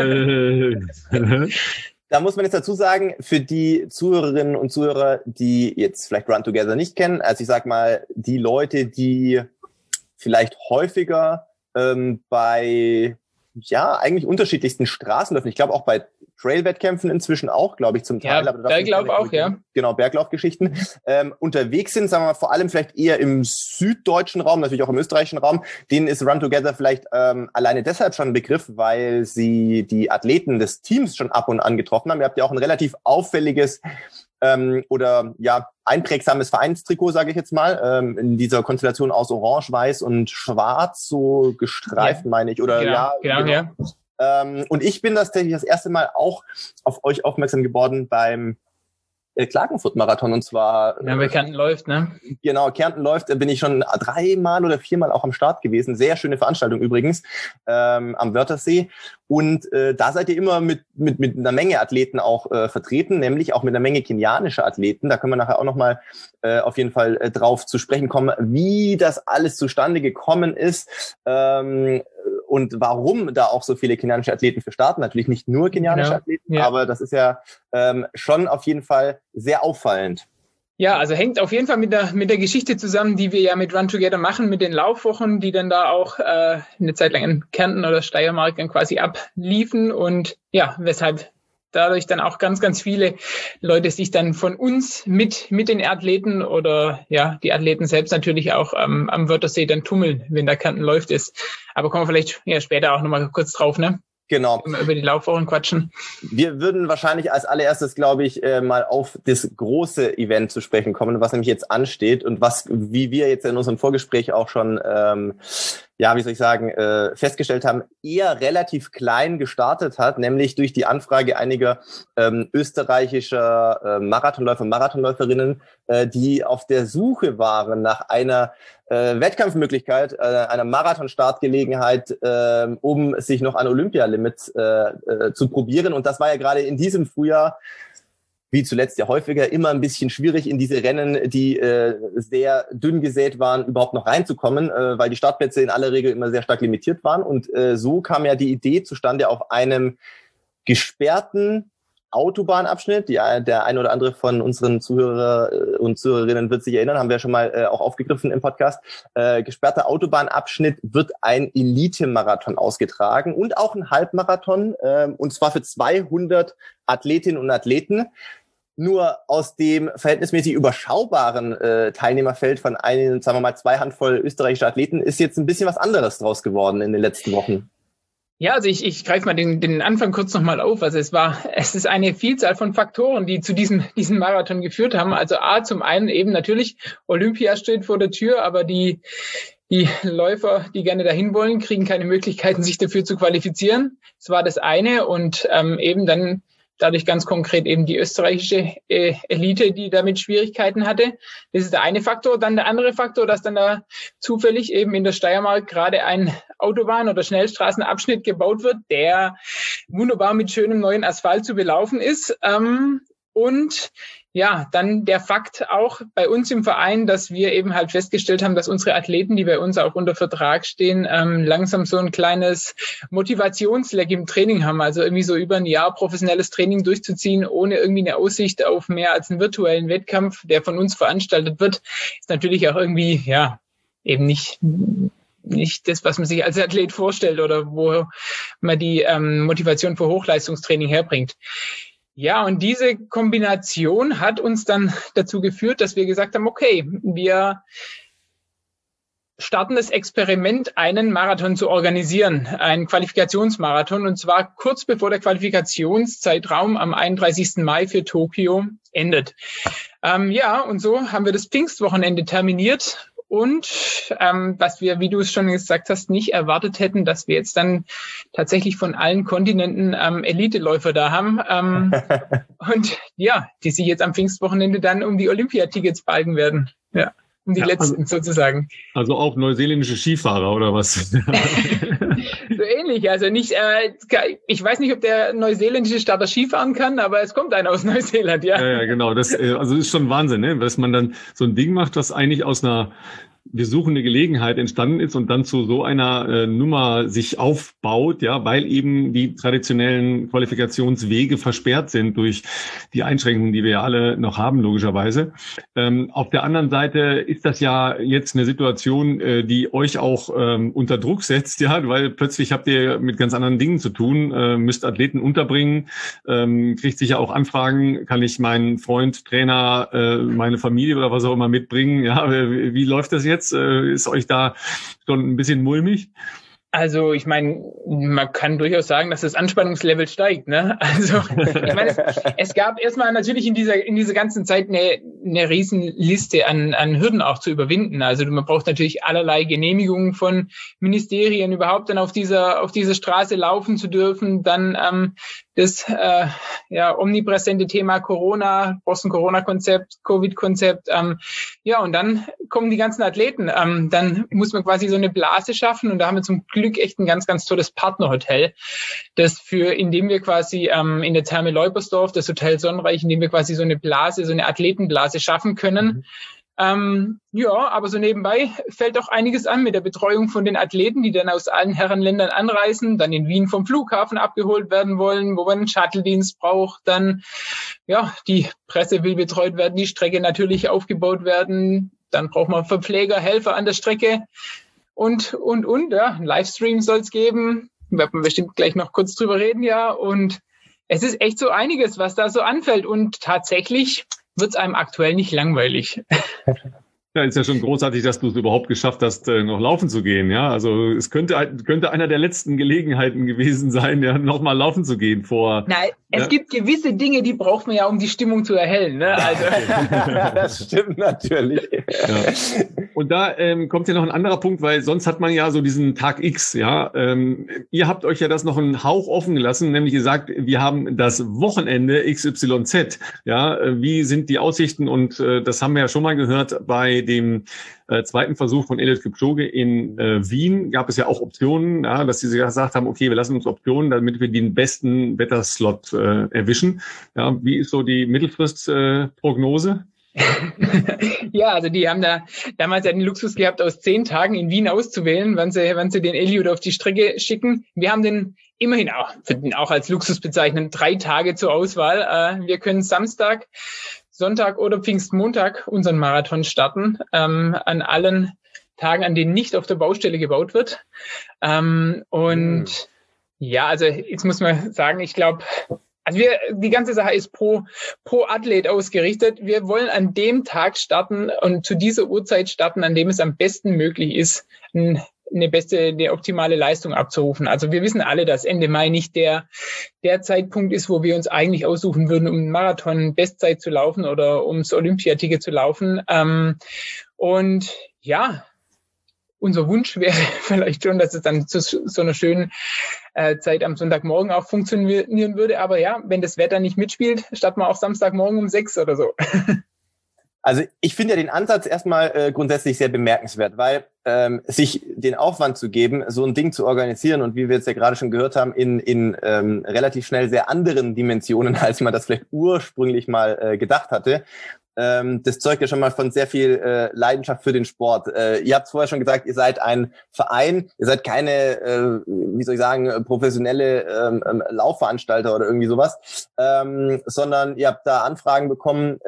Da muss man jetzt dazu sagen, für die Zuhörerinnen und Zuhörer, die jetzt vielleicht Run Together nicht kennen, also ich sag mal, die Leute, die vielleicht häufiger bei eigentlich unterschiedlichsten Straßenläufen, ich glaube auch bei Trail-Wettkämpfen inzwischen auch, glaube ich, zum Teil. Ja, Berglauf auch, Genau, Berglaufgeschichten. Unterwegs sind, sagen wir mal, vor allem vielleicht eher im süddeutschen Raum, natürlich auch im österreichischen Raum. Denen ist Run Together vielleicht alleine deshalb schon ein Begriff, weil sie die Athleten des Teams schon ab und an getroffen haben. Ihr habt ja auch ein relativ auffälliges einprägsames Vereinstrikot, sage ich jetzt mal, in dieser Konstellation aus Orange, Weiß und Schwarz, so gestreift, meine ich. Oder genau. Und ich bin tatsächlich das erste Mal auch auf euch aufmerksam geworden beim Klagenfurt-Marathon und zwar... bei Kärnten läuft, ne? Genau, Kärnten läuft, bin ich schon 3-mal oder 4-mal auch am Start gewesen. Sehr schöne Veranstaltung übrigens am Wörthersee. Und da seid ihr immer mit einer Menge Athleten auch vertreten, nämlich auch mit einer Menge kenianischer Athleten. Da können wir nachher auch nochmal auf jeden Fall drauf zu sprechen kommen, wie das alles zustande gekommen ist. und warum da auch so viele kenianische Athleten für starten. Natürlich nicht nur kenianische Athleten, aber das ist ja schon auf jeden Fall sehr auffallend. Ja, also hängt auf jeden Fall mit der Geschichte zusammen, die wir ja mit Run Together machen, mit den Laufwochen, die dann da auch eine Zeit lang in Kärnten oder Steiermark dann quasi abliefen und ja, weshalb dadurch dann auch ganz, ganz viele Leute sich dann von uns mit den Athleten oder ja, die Athleten selbst natürlich auch am Wörthersee dann tummeln, wenn da Kärnten läuft ist. Aber kommen wir vielleicht ja später auch nochmal kurz drauf, ne? Genau. Über die Laufwochen quatschen. Wir würden wahrscheinlich als allererstes, glaube ich, mal auf das große Event zu sprechen kommen, was nämlich jetzt ansteht und was, wie wir jetzt in unserem Vorgespräch auch schon, festgestellt haben, eher relativ klein gestartet hat, nämlich durch die Anfrage einiger österreichischer Marathonläufer und Marathonläuferinnen, die auf der Suche waren nach einer Wettkampfmöglichkeit, einer Marathon-Startgelegenheit, um sich noch an Olympia-Limits zu probieren. Und das war ja gerade in diesem Frühjahr, wie zuletzt ja häufiger, immer ein bisschen schwierig, in diese Rennen, die sehr dünn gesät waren, überhaupt noch reinzukommen, weil die Startplätze in aller Regel immer sehr stark limitiert waren. Und so kam ja die Idee zustande, auf einem gesperrten Autobahnabschnitt, der ein oder andere von unseren Zuhörer und Zuhörerinnen wird sich erinnern, haben wir schon mal auch aufgegriffen im Podcast. Gesperrter Autobahnabschnitt wird ein Elite-Marathon ausgetragen und auch ein Halbmarathon, und zwar für 200 Athletinnen und Athleten. Nur aus dem verhältnismäßig überschaubaren Teilnehmerfeld von zwei Handvoll österreichischer Athleten ist jetzt ein bisschen was anderes draus geworden in den letzten Wochen. Ja, also ich greife mal den Anfang kurz nochmal auf. Also es ist eine Vielzahl von Faktoren, die zu diesem Marathon geführt haben. Also zum einen eben natürlich Olympia steht vor der Tür, aber die Läufer, die gerne dahin wollen, kriegen keine Möglichkeiten, sich dafür zu qualifizieren. Das war das eine und eben dann dadurch ganz konkret eben die österreichische Elite, die damit Schwierigkeiten hatte. Das ist der eine Faktor. Dann der andere Faktor, dass dann da zufällig eben in der Steiermark gerade ein Autobahn- oder Schnellstraßenabschnitt gebaut wird, der wunderbar mit schönem neuen Asphalt zu belaufen ist. Und ja, dann der Fakt auch bei uns im Verein, dass wir eben halt festgestellt haben, dass unsere Athleten, die bei uns auch unter Vertrag stehen, langsam so ein kleines Motivationsleck im Training haben. Also irgendwie so über ein Jahr professionelles Training durchzuziehen, ohne irgendwie eine Aussicht auf mehr als einen virtuellen Wettkampf, der von uns veranstaltet wird, ist natürlich auch irgendwie, ja, eben nicht das, was man sich als Athlet vorstellt oder wo man die Motivation für Hochleistungstraining herbringt. Ja, und diese Kombination hat uns dann dazu geführt, dass wir gesagt haben, okay, wir starten das Experiment, einen Marathon zu organisieren, einen Qualifikationsmarathon, und zwar kurz bevor der Qualifikationszeitraum am 31. Mai für Tokio endet. Und so haben wir das Pfingstwochenende terminiert. Und was wir, wie du es schon gesagt hast, nicht erwartet hätten, dass wir jetzt dann tatsächlich von allen Kontinenten Elite-Läufer da haben. Und ja, die sich jetzt am Pfingstwochenende dann um die Olympiatickets balgen werden. Ja, um die letzten sozusagen. Also auch neuseeländische Skifahrer oder was? So ähnlich, also nicht, ich weiß nicht, ob der neuseeländische Starter Skifahren kann, aber es kommt einer aus Neuseeland, ja. Ja, genau, das ist schon Wahnsinn, ne? Dass man dann so ein Ding macht, das eigentlich aus einer wir suchen eine Gelegenheit entstanden ist und dann zu so einer Nummer sich aufbaut, ja, weil eben die traditionellen Qualifikationswege versperrt sind durch die Einschränkungen, die wir ja alle noch haben, logischerweise. Auf der anderen Seite ist das ja jetzt eine Situation, die euch auch unter Druck setzt, ja, weil plötzlich habt ihr mit ganz anderen Dingen zu tun, müsst Athleten unterbringen, kriegt sicher auch Anfragen, kann ich meinen Freund, Trainer, meine Familie oder was auch immer mitbringen, ja, wie läuft das jetzt? Ist euch da schon ein bisschen mulmig? Also ich meine, man kann durchaus sagen, dass das Anspannungslevel steigt, ne? Also ich meine, es gab erstmal natürlich in dieser ganzen Zeit eine Riesenliste an Hürden auch zu überwinden. Also man braucht natürlich allerlei Genehmigungen von Ministerien, überhaupt dann auf dieser Straße laufen zu dürfen. Dann das omnipräsente Thema Corona, Boston-Corona-Konzept, Covid-Konzept. Und dann kommen die ganzen Athleten. Dann muss man quasi so eine Blase schaffen, und da haben wir zum Glück echt ein ganz, ganz tolles Partnerhotel, indem wir quasi in der Therme Leupersdorf, das Hotel Sonnenreich, indem wir quasi so eine Blase, so eine Athletenblase schaffen können. Ja, aber so nebenbei fällt auch einiges an mit der Betreuung von den Athleten, die dann aus allen Herrenländern anreisen, dann in Wien vom Flughafen abgeholt werden wollen, wo man einen Shuttle-Dienst braucht, dann, ja, die Presse will betreut werden, die Strecke natürlich aufgebaut werden, dann braucht man Verpfleger, Helfer an der Strecke und, ja, einen Livestream soll es geben, werden wir bestimmt gleich noch kurz drüber reden, ja, und es ist echt so einiges, was da so anfällt und tatsächlich wird es einem aktuell nicht langweilig. Ja, ist ja schon großartig, dass du es überhaupt geschafft hast, noch laufen zu gehen. Ja, also es könnte einer der letzten Gelegenheiten gewesen sein, ja, nochmal laufen zu gehen vor. Nein, es gibt gewisse Dinge, die braucht man ja, um die Stimmung zu erhellen. Ne? Also. Das stimmt natürlich. Ja. Und da kommt ja noch ein anderer Punkt, weil sonst hat man ja so diesen Tag X. Ja, ihr habt euch ja das noch einen Hauch offen gelassen, nämlich gesagt, wir haben das Wochenende XYZ. Ja, wie sind die Aussichten? Und das haben wir ja schon mal gehört bei dem zweiten Versuch von Eliud Kipchoge in Wien gab es ja auch Optionen, ja, dass sie gesagt haben, okay, wir lassen uns Optionen, damit wir den besten Wetterslot erwischen. Ja, wie ist so die Mittelfristprognose? Ja, also die haben da damals ja den Luxus gehabt, aus 10 Tagen in Wien auszuwählen, wann sie den Eliud auf die Strecke schicken. Wir haben den immerhin auch als Luxus bezeichnen, 3 Tage zur Auswahl. Wir können Samstag, Sonntag oder Pfingstmontag unseren Marathon starten, an allen Tagen, an denen nicht auf der Baustelle gebaut wird. Ja, also jetzt muss man sagen, ich glaube, also die ganze Sache ist pro Athlet ausgerichtet. Wir wollen an dem Tag starten und zu dieser Uhrzeit starten, an dem es am besten möglich ist, eine optimale Leistung abzurufen. Also wir wissen alle, dass Ende Mai nicht der Zeitpunkt ist, wo wir uns eigentlich aussuchen würden, um einen Marathon Bestzeit zu laufen oder ums Olympiaticket zu laufen. Und ja, unser Wunsch wäre vielleicht schon, dass es dann zu so einer schönen Zeit am Sonntagmorgen auch funktionieren würde. Aber ja, wenn das Wetter nicht mitspielt, starten wir auch Samstagmorgen um 6 oder so. Also ich finde ja den Ansatz erstmal grundsätzlich sehr bemerkenswert, weil sich den Aufwand zu geben, so ein Ding zu organisieren und wie wir jetzt ja gerade schon gehört haben, in relativ schnell sehr anderen Dimensionen, als man das vielleicht ursprünglich mal gedacht hatte, das zeugt ja schon mal von sehr viel Leidenschaft für den Sport. Ihr habt vorher schon gesagt, ihr seid ein Verein, ihr seid keine, professionelle Laufveranstalter oder irgendwie sowas, sondern ihr habt da Anfragen bekommen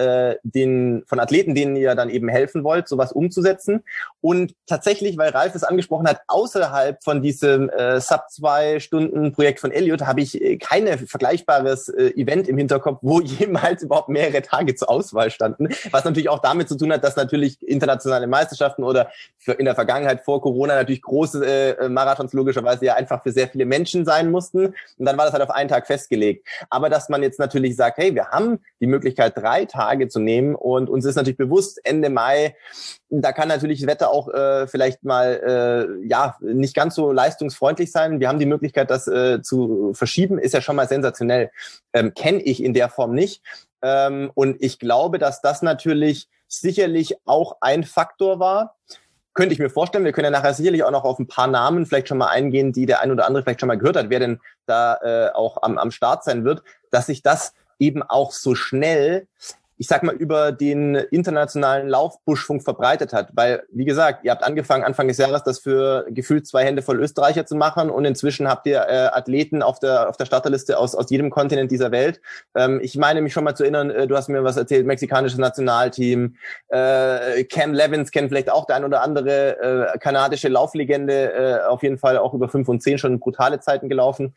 von Athleten, denen ihr dann eben helfen wollt, sowas umzusetzen. Und tatsächlich, weil Ralf es angesprochen hat, außerhalb von diesem Sub-2-Stunden-Projekt von Eliud habe ich kein vergleichbares Event im Hinterkopf, wo jemals überhaupt mehrere Tage zur Auswahl standen. Was natürlich auch damit zu tun hat, dass natürlich internationale Meisterschaften oder in der Vergangenheit vor Corona natürlich große Marathons logischerweise ja einfach für sehr viele Menschen sein mussten. Und dann war das halt auf einen Tag festgelegt. Aber dass man jetzt natürlich sagt, hey, wir haben die Möglichkeit, 3 Tage zu nehmen und uns ist natürlich bewusst, Ende Mai, da kann natürlich das Wetter auch vielleicht mal nicht ganz so leistungsfreundlich sein. Wir haben die Möglichkeit, das zu verschieben, ist ja schon mal sensationell. Kenne ich in der Form nicht. Und ich glaube, dass das natürlich sicherlich auch ein Faktor war. Könnte ich mir vorstellen, wir können ja nachher sicherlich auch noch auf ein paar Namen vielleicht schon mal eingehen, die der ein oder andere vielleicht schon mal gehört hat, wer denn da auch am Start sein wird, dass sich das eben auch so schnell, ich sag mal, über den internationalen Laufbuschfunk verbreitet hat. Weil, wie gesagt, ihr habt angefangen, Anfang des Jahres das für gefühlt 2 Hände voll Österreicher zu machen und inzwischen habt ihr Athleten auf der Starterliste aus jedem Kontinent dieser Welt. Ich meine mich schon mal zu erinnern, du hast mir was erzählt, mexikanisches Nationalteam, Cam Levins kennt vielleicht auch der ein oder andere, kanadische Lauflegende, auf jeden Fall auch über 5 und 10 schon brutale Zeiten gelaufen.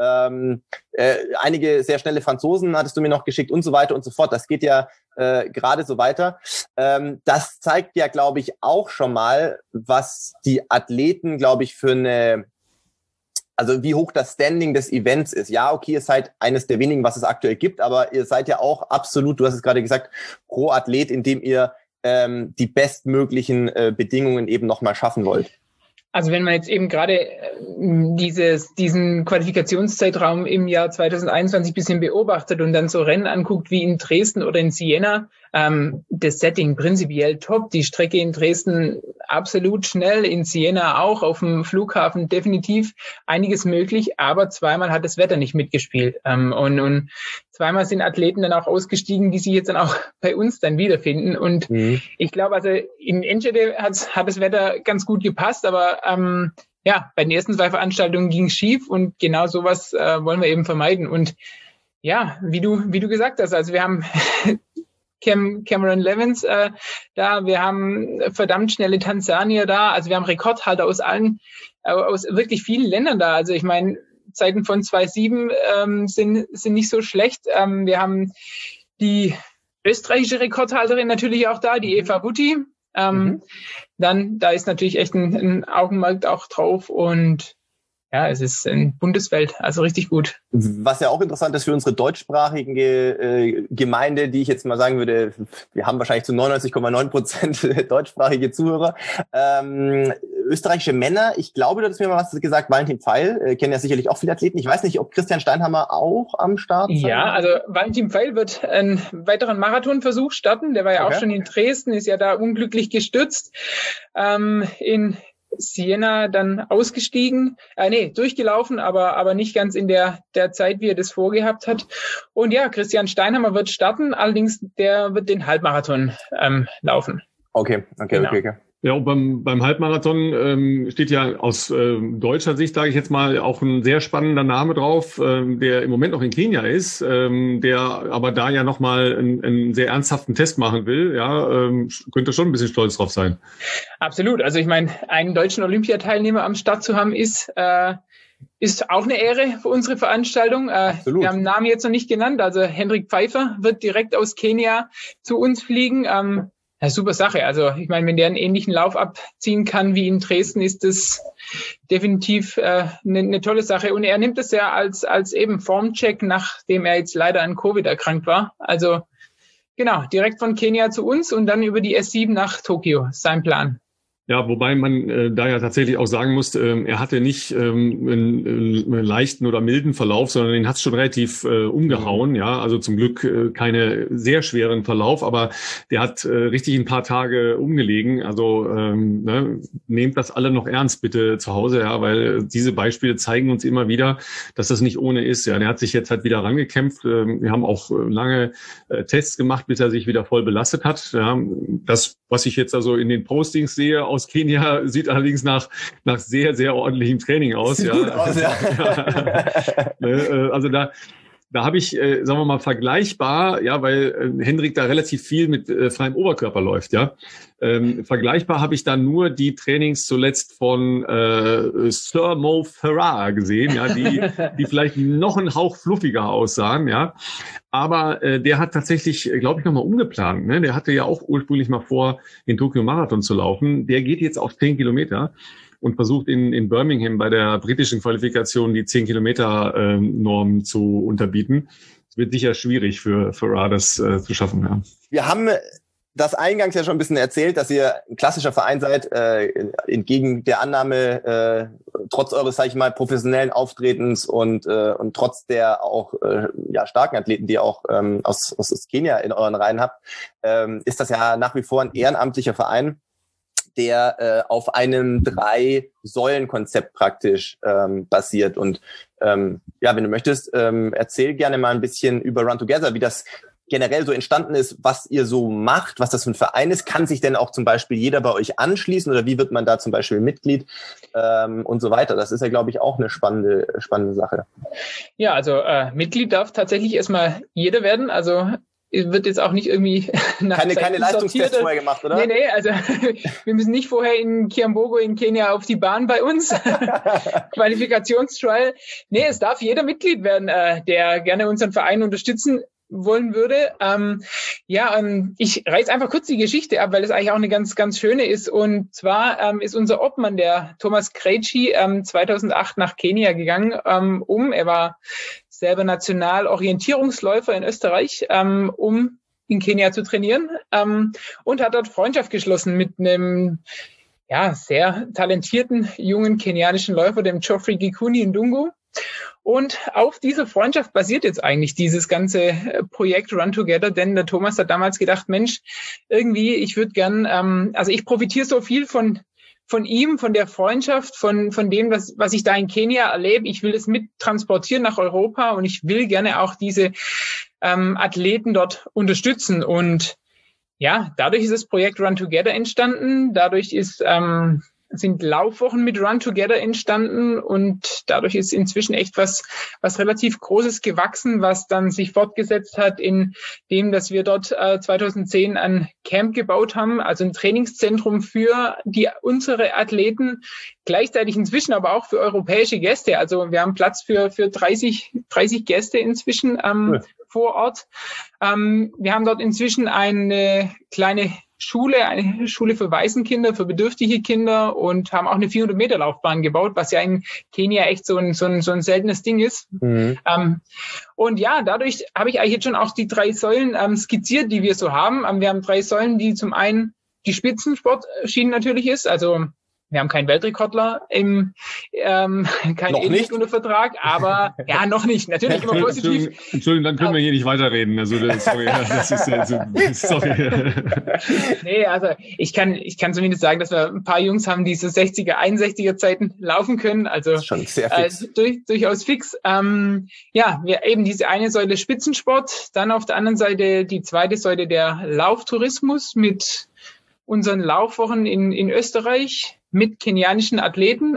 Einige sehr schnelle Franzosen hattest du mir noch geschickt und so weiter und so fort. Das geht ja gerade so weiter. Das zeigt ja, glaube ich, auch schon mal, was die Athleten, glaube ich, also wie hoch das Standing des Events ist. Ja, okay, ihr seid eines der wenigen, was es aktuell gibt, aber ihr seid ja auch absolut, du hast es gerade gesagt, pro Athlet, indem ihr die bestmöglichen Bedingungen eben nochmal schaffen wollt. Also wenn man jetzt eben gerade diesen Qualifikationszeitraum im Jahr 2021 ein bisschen beobachtet und dann so Rennen anguckt wie in Dresden oder in Siena, Das Setting prinzipiell top, die Strecke in Dresden absolut schnell, in Siena auch, auf dem Flughafen definitiv einiges möglich, aber zweimal hat das Wetter nicht mitgespielt. Und zweimal sind Athleten dann auch ausgestiegen, die sich jetzt dann auch bei uns dann wiederfinden. Und ich glaube, also in Enschede hat das Wetter ganz gut gepasst, aber bei den ersten 2 Veranstaltungen ging es schief und genau sowas wollen wir eben vermeiden. Und ja, wie du gesagt hast, also wir haben Cameron Levins da, wir haben verdammt schnelle Tansanier da, also wir haben Rekordhalter aus wirklich vielen Ländern da. Also ich meine, Zeiten von 2,7 sind nicht so schlecht. Wir haben die österreichische Rekordhalterin natürlich auch da, die Eva Butti. Dann, da ist natürlich echt ein Augenmerk auch drauf und ja, es ist ein buntes Feld, also richtig gut. Was ja auch interessant ist für unsere deutschsprachige Gemeinde, die ich jetzt mal sagen würde, wir haben wahrscheinlich zu 99,9% deutschsprachige Zuhörer. Österreichische Männer, ich glaube, du hast mir mal was gesagt, Valentin Pfeil, kennen ja sicherlich auch viele Athleten. Ich weiß nicht, ob Christian Steinhammer auch am Start ist. Ja, also Valentin Pfeil wird einen weiteren Marathonversuch starten. Der war ja auch schon in Dresden, ist ja da unglücklich gestürzt. In Siena dann ausgestiegen, durchgelaufen, aber nicht ganz in der Zeit, wie er das vorgehabt hat. Und ja, Christian Steinhammer wird starten, allerdings der wird den Halbmarathon laufen. Okay. Ja, und beim Halbmarathon steht ja aus deutscher Sicht, sage ich jetzt mal, auch ein sehr spannender Name drauf, der im Moment noch in Kenia ist, der aber da ja nochmal einen sehr ernsthaften Test machen will. Ja, könnte schon ein bisschen stolz drauf sein. Absolut. Also ich meine, einen deutschen Olympiateilnehmer am Start zu haben, ist auch eine Ehre für unsere Veranstaltung. Wir haben den Namen jetzt noch nicht genannt. Also Hendrik Pfeiffer wird direkt aus Kenia zu uns fliegen. Ja, super Sache. Also ich meine, wenn der einen ähnlichen Lauf abziehen kann wie in Dresden, ist das definitiv eine tolle Sache. Und er nimmt es ja als eben Formcheck, nachdem er jetzt leider an Covid erkrankt war. Also genau, direkt von Kenia zu uns und dann über die S7 nach Tokio, sein Plan. Ja, wobei man da ja tatsächlich auch sagen muss, er hatte nicht einen leichten oder milden Verlauf, sondern den hat es schon relativ umgehauen. Ja, also zum Glück keine sehr schweren Verlauf, aber der hat richtig ein paar Tage umgelegen. Also nehmt das alle noch ernst bitte zu Hause, ja, weil diese Beispiele zeigen uns immer wieder, dass das nicht ohne ist. Ja, der hat sich jetzt halt wieder rangekämpft. Wir haben auch lange Tests gemacht, bis er sich wieder voll belastet hat. Ja, das, was ich jetzt also in den Postings sehe aus Kenia, sieht allerdings nach sehr, sehr ordentlichem Training aus. Sieht gut aus, ja. Also da habe ich, sagen wir mal, vergleichbar, ja, weil Hendrik da relativ viel mit freiem Oberkörper läuft, ja. Vergleichbar habe ich da nur die Trainings zuletzt von Sir Mo Farah gesehen, ja, die vielleicht noch einen Hauch fluffiger aussahen, ja. Aber der hat tatsächlich, glaube ich, nochmal umgeplant. Ne? Der hatte ja auch ursprünglich mal vor, den Tokio Marathon zu laufen. Der geht jetzt auf 10 Kilometer und versucht in Birmingham bei der britischen Qualifikation die 10 Kilometer Norm zu unterbieten. Es wird sicher schwierig für Farah, das zu schaffen. Ja. Wir haben das eingangs ja schon ein bisschen erzählt, dass ihr ein klassischer Verein seid, entgegen der Annahme, trotz eures, sag ich mal, professionellen Auftretens und trotz der auch starken Athleten, die ihr auch aus Kenia in euren Reihen habt, ist das ja nach wie vor ein ehrenamtlicher Verein, der auf einem 3-Säulen-Konzept praktisch basiert. Und wenn du möchtest, erzähl gerne mal ein bisschen über Run Together, wie das generell so entstanden ist, was ihr so macht, was das für ein Verein ist. Kann sich denn auch zum Beispiel jeder bei euch anschließen oder wie wird man da zum Beispiel Mitglied und so weiter? Das ist ja, glaube ich, auch eine spannende Sache. Ja, also Mitglied darf tatsächlich erstmal jeder werden. Also wird jetzt auch nicht irgendwie nach keine Leistungstests vorher gemacht, oder? Nee, also wir müssen nicht vorher in Kiambogo in Kenia auf die Bahn bei uns. Qualifikationstrial. Nee, es darf jeder Mitglied werden, der gerne unseren Verein unterstützen wollen würde. Ich reiße einfach kurz die Geschichte ab, weil es eigentlich auch eine ganz, ganz schöne ist. Und zwar ist unser Obmann, der Thomas Krejci, 2008 nach Kenia gegangen, er war selber Nationalorientierungsläufer in Österreich, um in Kenia zu trainieren, und hat dort Freundschaft geschlossen mit einem sehr talentierten jungen kenianischen Läufer, dem Geoffrey Gikuni Ndungu. Und auf dieser Freundschaft basiert jetzt eigentlich dieses ganze Projekt Run Together, denn der Thomas hat damals gedacht, Mensch, irgendwie, ich würde gern, also ich profitiere so viel von ihm, von der Freundschaft, von dem, was ich da in Kenia erlebe. Ich will es mit transportieren nach Europa und ich will gerne auch diese Athleten dort unterstützen. Und ja, dadurch ist das Projekt Run Together entstanden. Dadurch sind Laufwochen mit Run Together entstanden und dadurch ist inzwischen echt was relativ Großes gewachsen, was dann sich fortgesetzt hat in dem, dass wir dort 2010 ein Camp gebaut haben, also ein Trainingszentrum für unsere Athleten, gleichzeitig inzwischen aber auch für europäische Gäste. Also wir haben Platz für 30 Gäste inzwischen vor Ort. Wir haben dort inzwischen eine kleine eine Schule für Waisenkinder, für bedürftige Kinder und haben auch eine 400-Meter-Laufbahn gebaut, was ja in Kenia echt so ein seltenes Ding ist. Mhm. Und ja, dadurch habe ich eigentlich jetzt schon auch die 3 Säulen skizziert, die wir so haben. Wir haben 3 Säulen, die zum einen die Spitzensportschiene natürlich ist, also wir haben keinen Weltrekordler keinen unter Vertrag, aber ja, noch nicht. Natürlich immer positiv. Entschuldigung, dann können wir hier nicht weiterreden. Also, sorry, das ist sorry. Nee, also ich kann zumindest sagen, dass wir ein paar Jungs haben, die so 60er, 61er Zeiten laufen können. Also schon sehr fix. Durchaus fix. Ja, wir eben diese eine Säule Spitzensport, dann auf der anderen Seite die zweite Säule der Lauftourismus mit unseren Laufwochen in Österreich mit kenianischen Athleten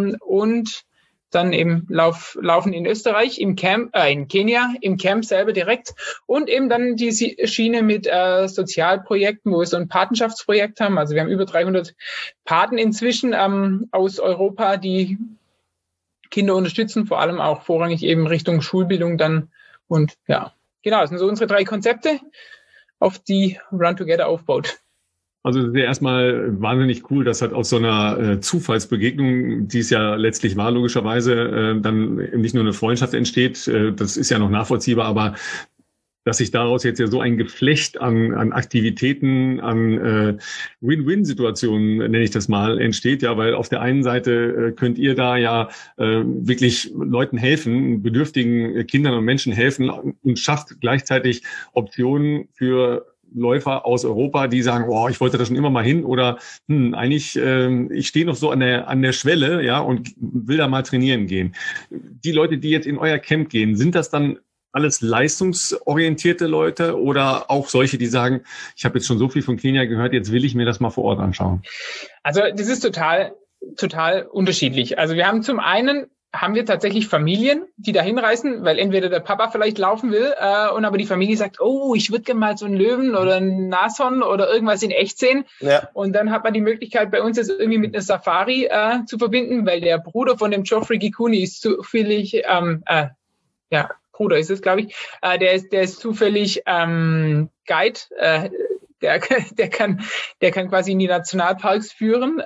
und dann eben Laufen in Österreich, im Camp, in Kenia, im Camp selber direkt und eben dann die Schiene mit Sozialprojekten, wo wir so ein Patenschaftsprojekt haben. Also wir haben über 300 Paten inzwischen aus Europa, die Kinder unterstützen, vor allem auch vorrangig eben Richtung Schulbildung dann. Und ja, genau, das sind so unsere 3 Konzepte, auf die Run Together aufbaut. Also das ist ja erstmal wahnsinnig cool, dass halt aus so einer Zufallsbegegnung, die es ja letztlich war, logischerweise, dann nicht nur eine Freundschaft entsteht, das ist ja noch nachvollziehbar, aber dass sich daraus jetzt ja so ein Geflecht an Aktivitäten, an Win-Win-Situationen, nenne ich das mal, entsteht, ja, weil auf der einen Seite könnt ihr da ja wirklich Leuten helfen, bedürftigen Kindern und Menschen helfen und schafft gleichzeitig Optionen für Läufer aus Europa, die sagen, oh, ich wollte da schon immer mal hin oder eigentlich, ich stehe noch so an der Schwelle, ja, und will da mal trainieren gehen. Die Leute, die jetzt in euer Camp gehen, sind das dann alles leistungsorientierte Leute oder auch solche, die sagen, ich habe jetzt schon so viel von Kenia gehört, jetzt will ich mir das mal vor Ort anschauen? Also das ist total unterschiedlich. Also wir haben zum einen tatsächlich Familien, die da hinreisen, weil entweder der Papa vielleicht laufen will und aber die Familie sagt, oh, ich würde gerne mal so einen Löwen oder einen Nashorn oder irgendwas in echt sehen. Ja. Und dann hat man die Möglichkeit, bei uns jetzt irgendwie mit einer Safari zu verbinden, weil der Bruder von dem Geoffrey Gikuni ist zufällig, Bruder ist es, glaube ich, der ist zufällig Guide, der kann quasi in die Nationalparks führen.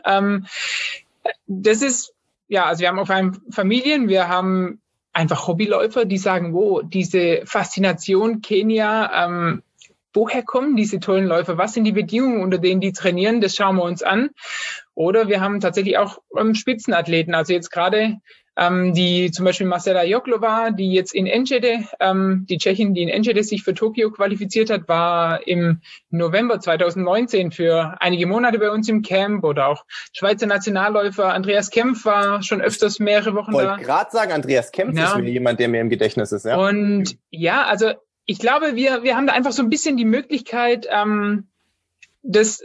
Das ist also wir haben auf einem Familien, wir haben einfach Hobbyläufer, die sagen, diese Faszination Kenia, woher kommen diese tollen Läufer? Was sind die Bedingungen, unter denen die trainieren? Das schauen wir uns an. Oder wir haben tatsächlich auch Spitzenathleten. Also jetzt gerade die zum Beispiel Marcela Joklova, die jetzt in Enschede, die Tschechin, die in Enschede sich für Tokio qualifiziert hat, war im November 2019 für einige Monate bei uns im Camp. Oder auch Schweizer Nationalläufer Andreas Kempf war schon öfters mehrere Wochen da. Ich wollte gerade sagen, Andreas Kempf ist mir jemand, der mir im Gedächtnis ist. Ja. Und ja, also ich glaube, wir haben da einfach so ein bisschen die Möglichkeit, das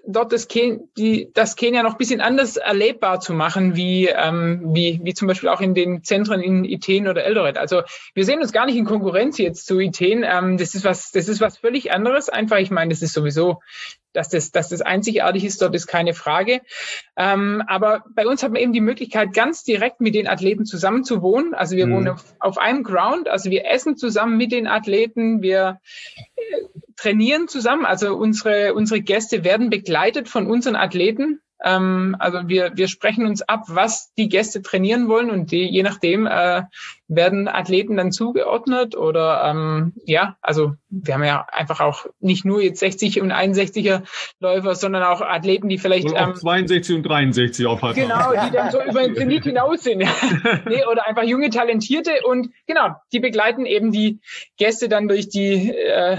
Kenia noch ein bisschen anders erlebbar zu machen, wie zum Beispiel auch in den Zentren in Iten oder Eldoret. Also wir sehen uns gar nicht in Konkurrenz jetzt zu Iten. Das ist was völlig anderes. Einfach, ich meine, das ist sowieso, dass das einzigartig ist, dort ist keine Frage. Aber bei uns hat man eben die Möglichkeit, ganz direkt mit den Athleten zusammen zu wohnen. Also wir wohnen auf einem Ground, also wir essen zusammen mit den Athleten, wir trainieren zusammen. Also unsere Gäste werden begleitet von unseren Athleten. Also wir sprechen uns ab, was die Gäste trainieren wollen und je nachdem werden Athleten dann zugeordnet oder also wir haben ja einfach auch nicht nur jetzt 60 und 61er Läufer, sondern auch Athleten, die vielleicht und auch 62 und 63 aufpassen. Genau, die dann so über den Zenit hinaus sind. Nee, oder einfach junge Talentierte und genau, die begleiten eben die Gäste dann durch die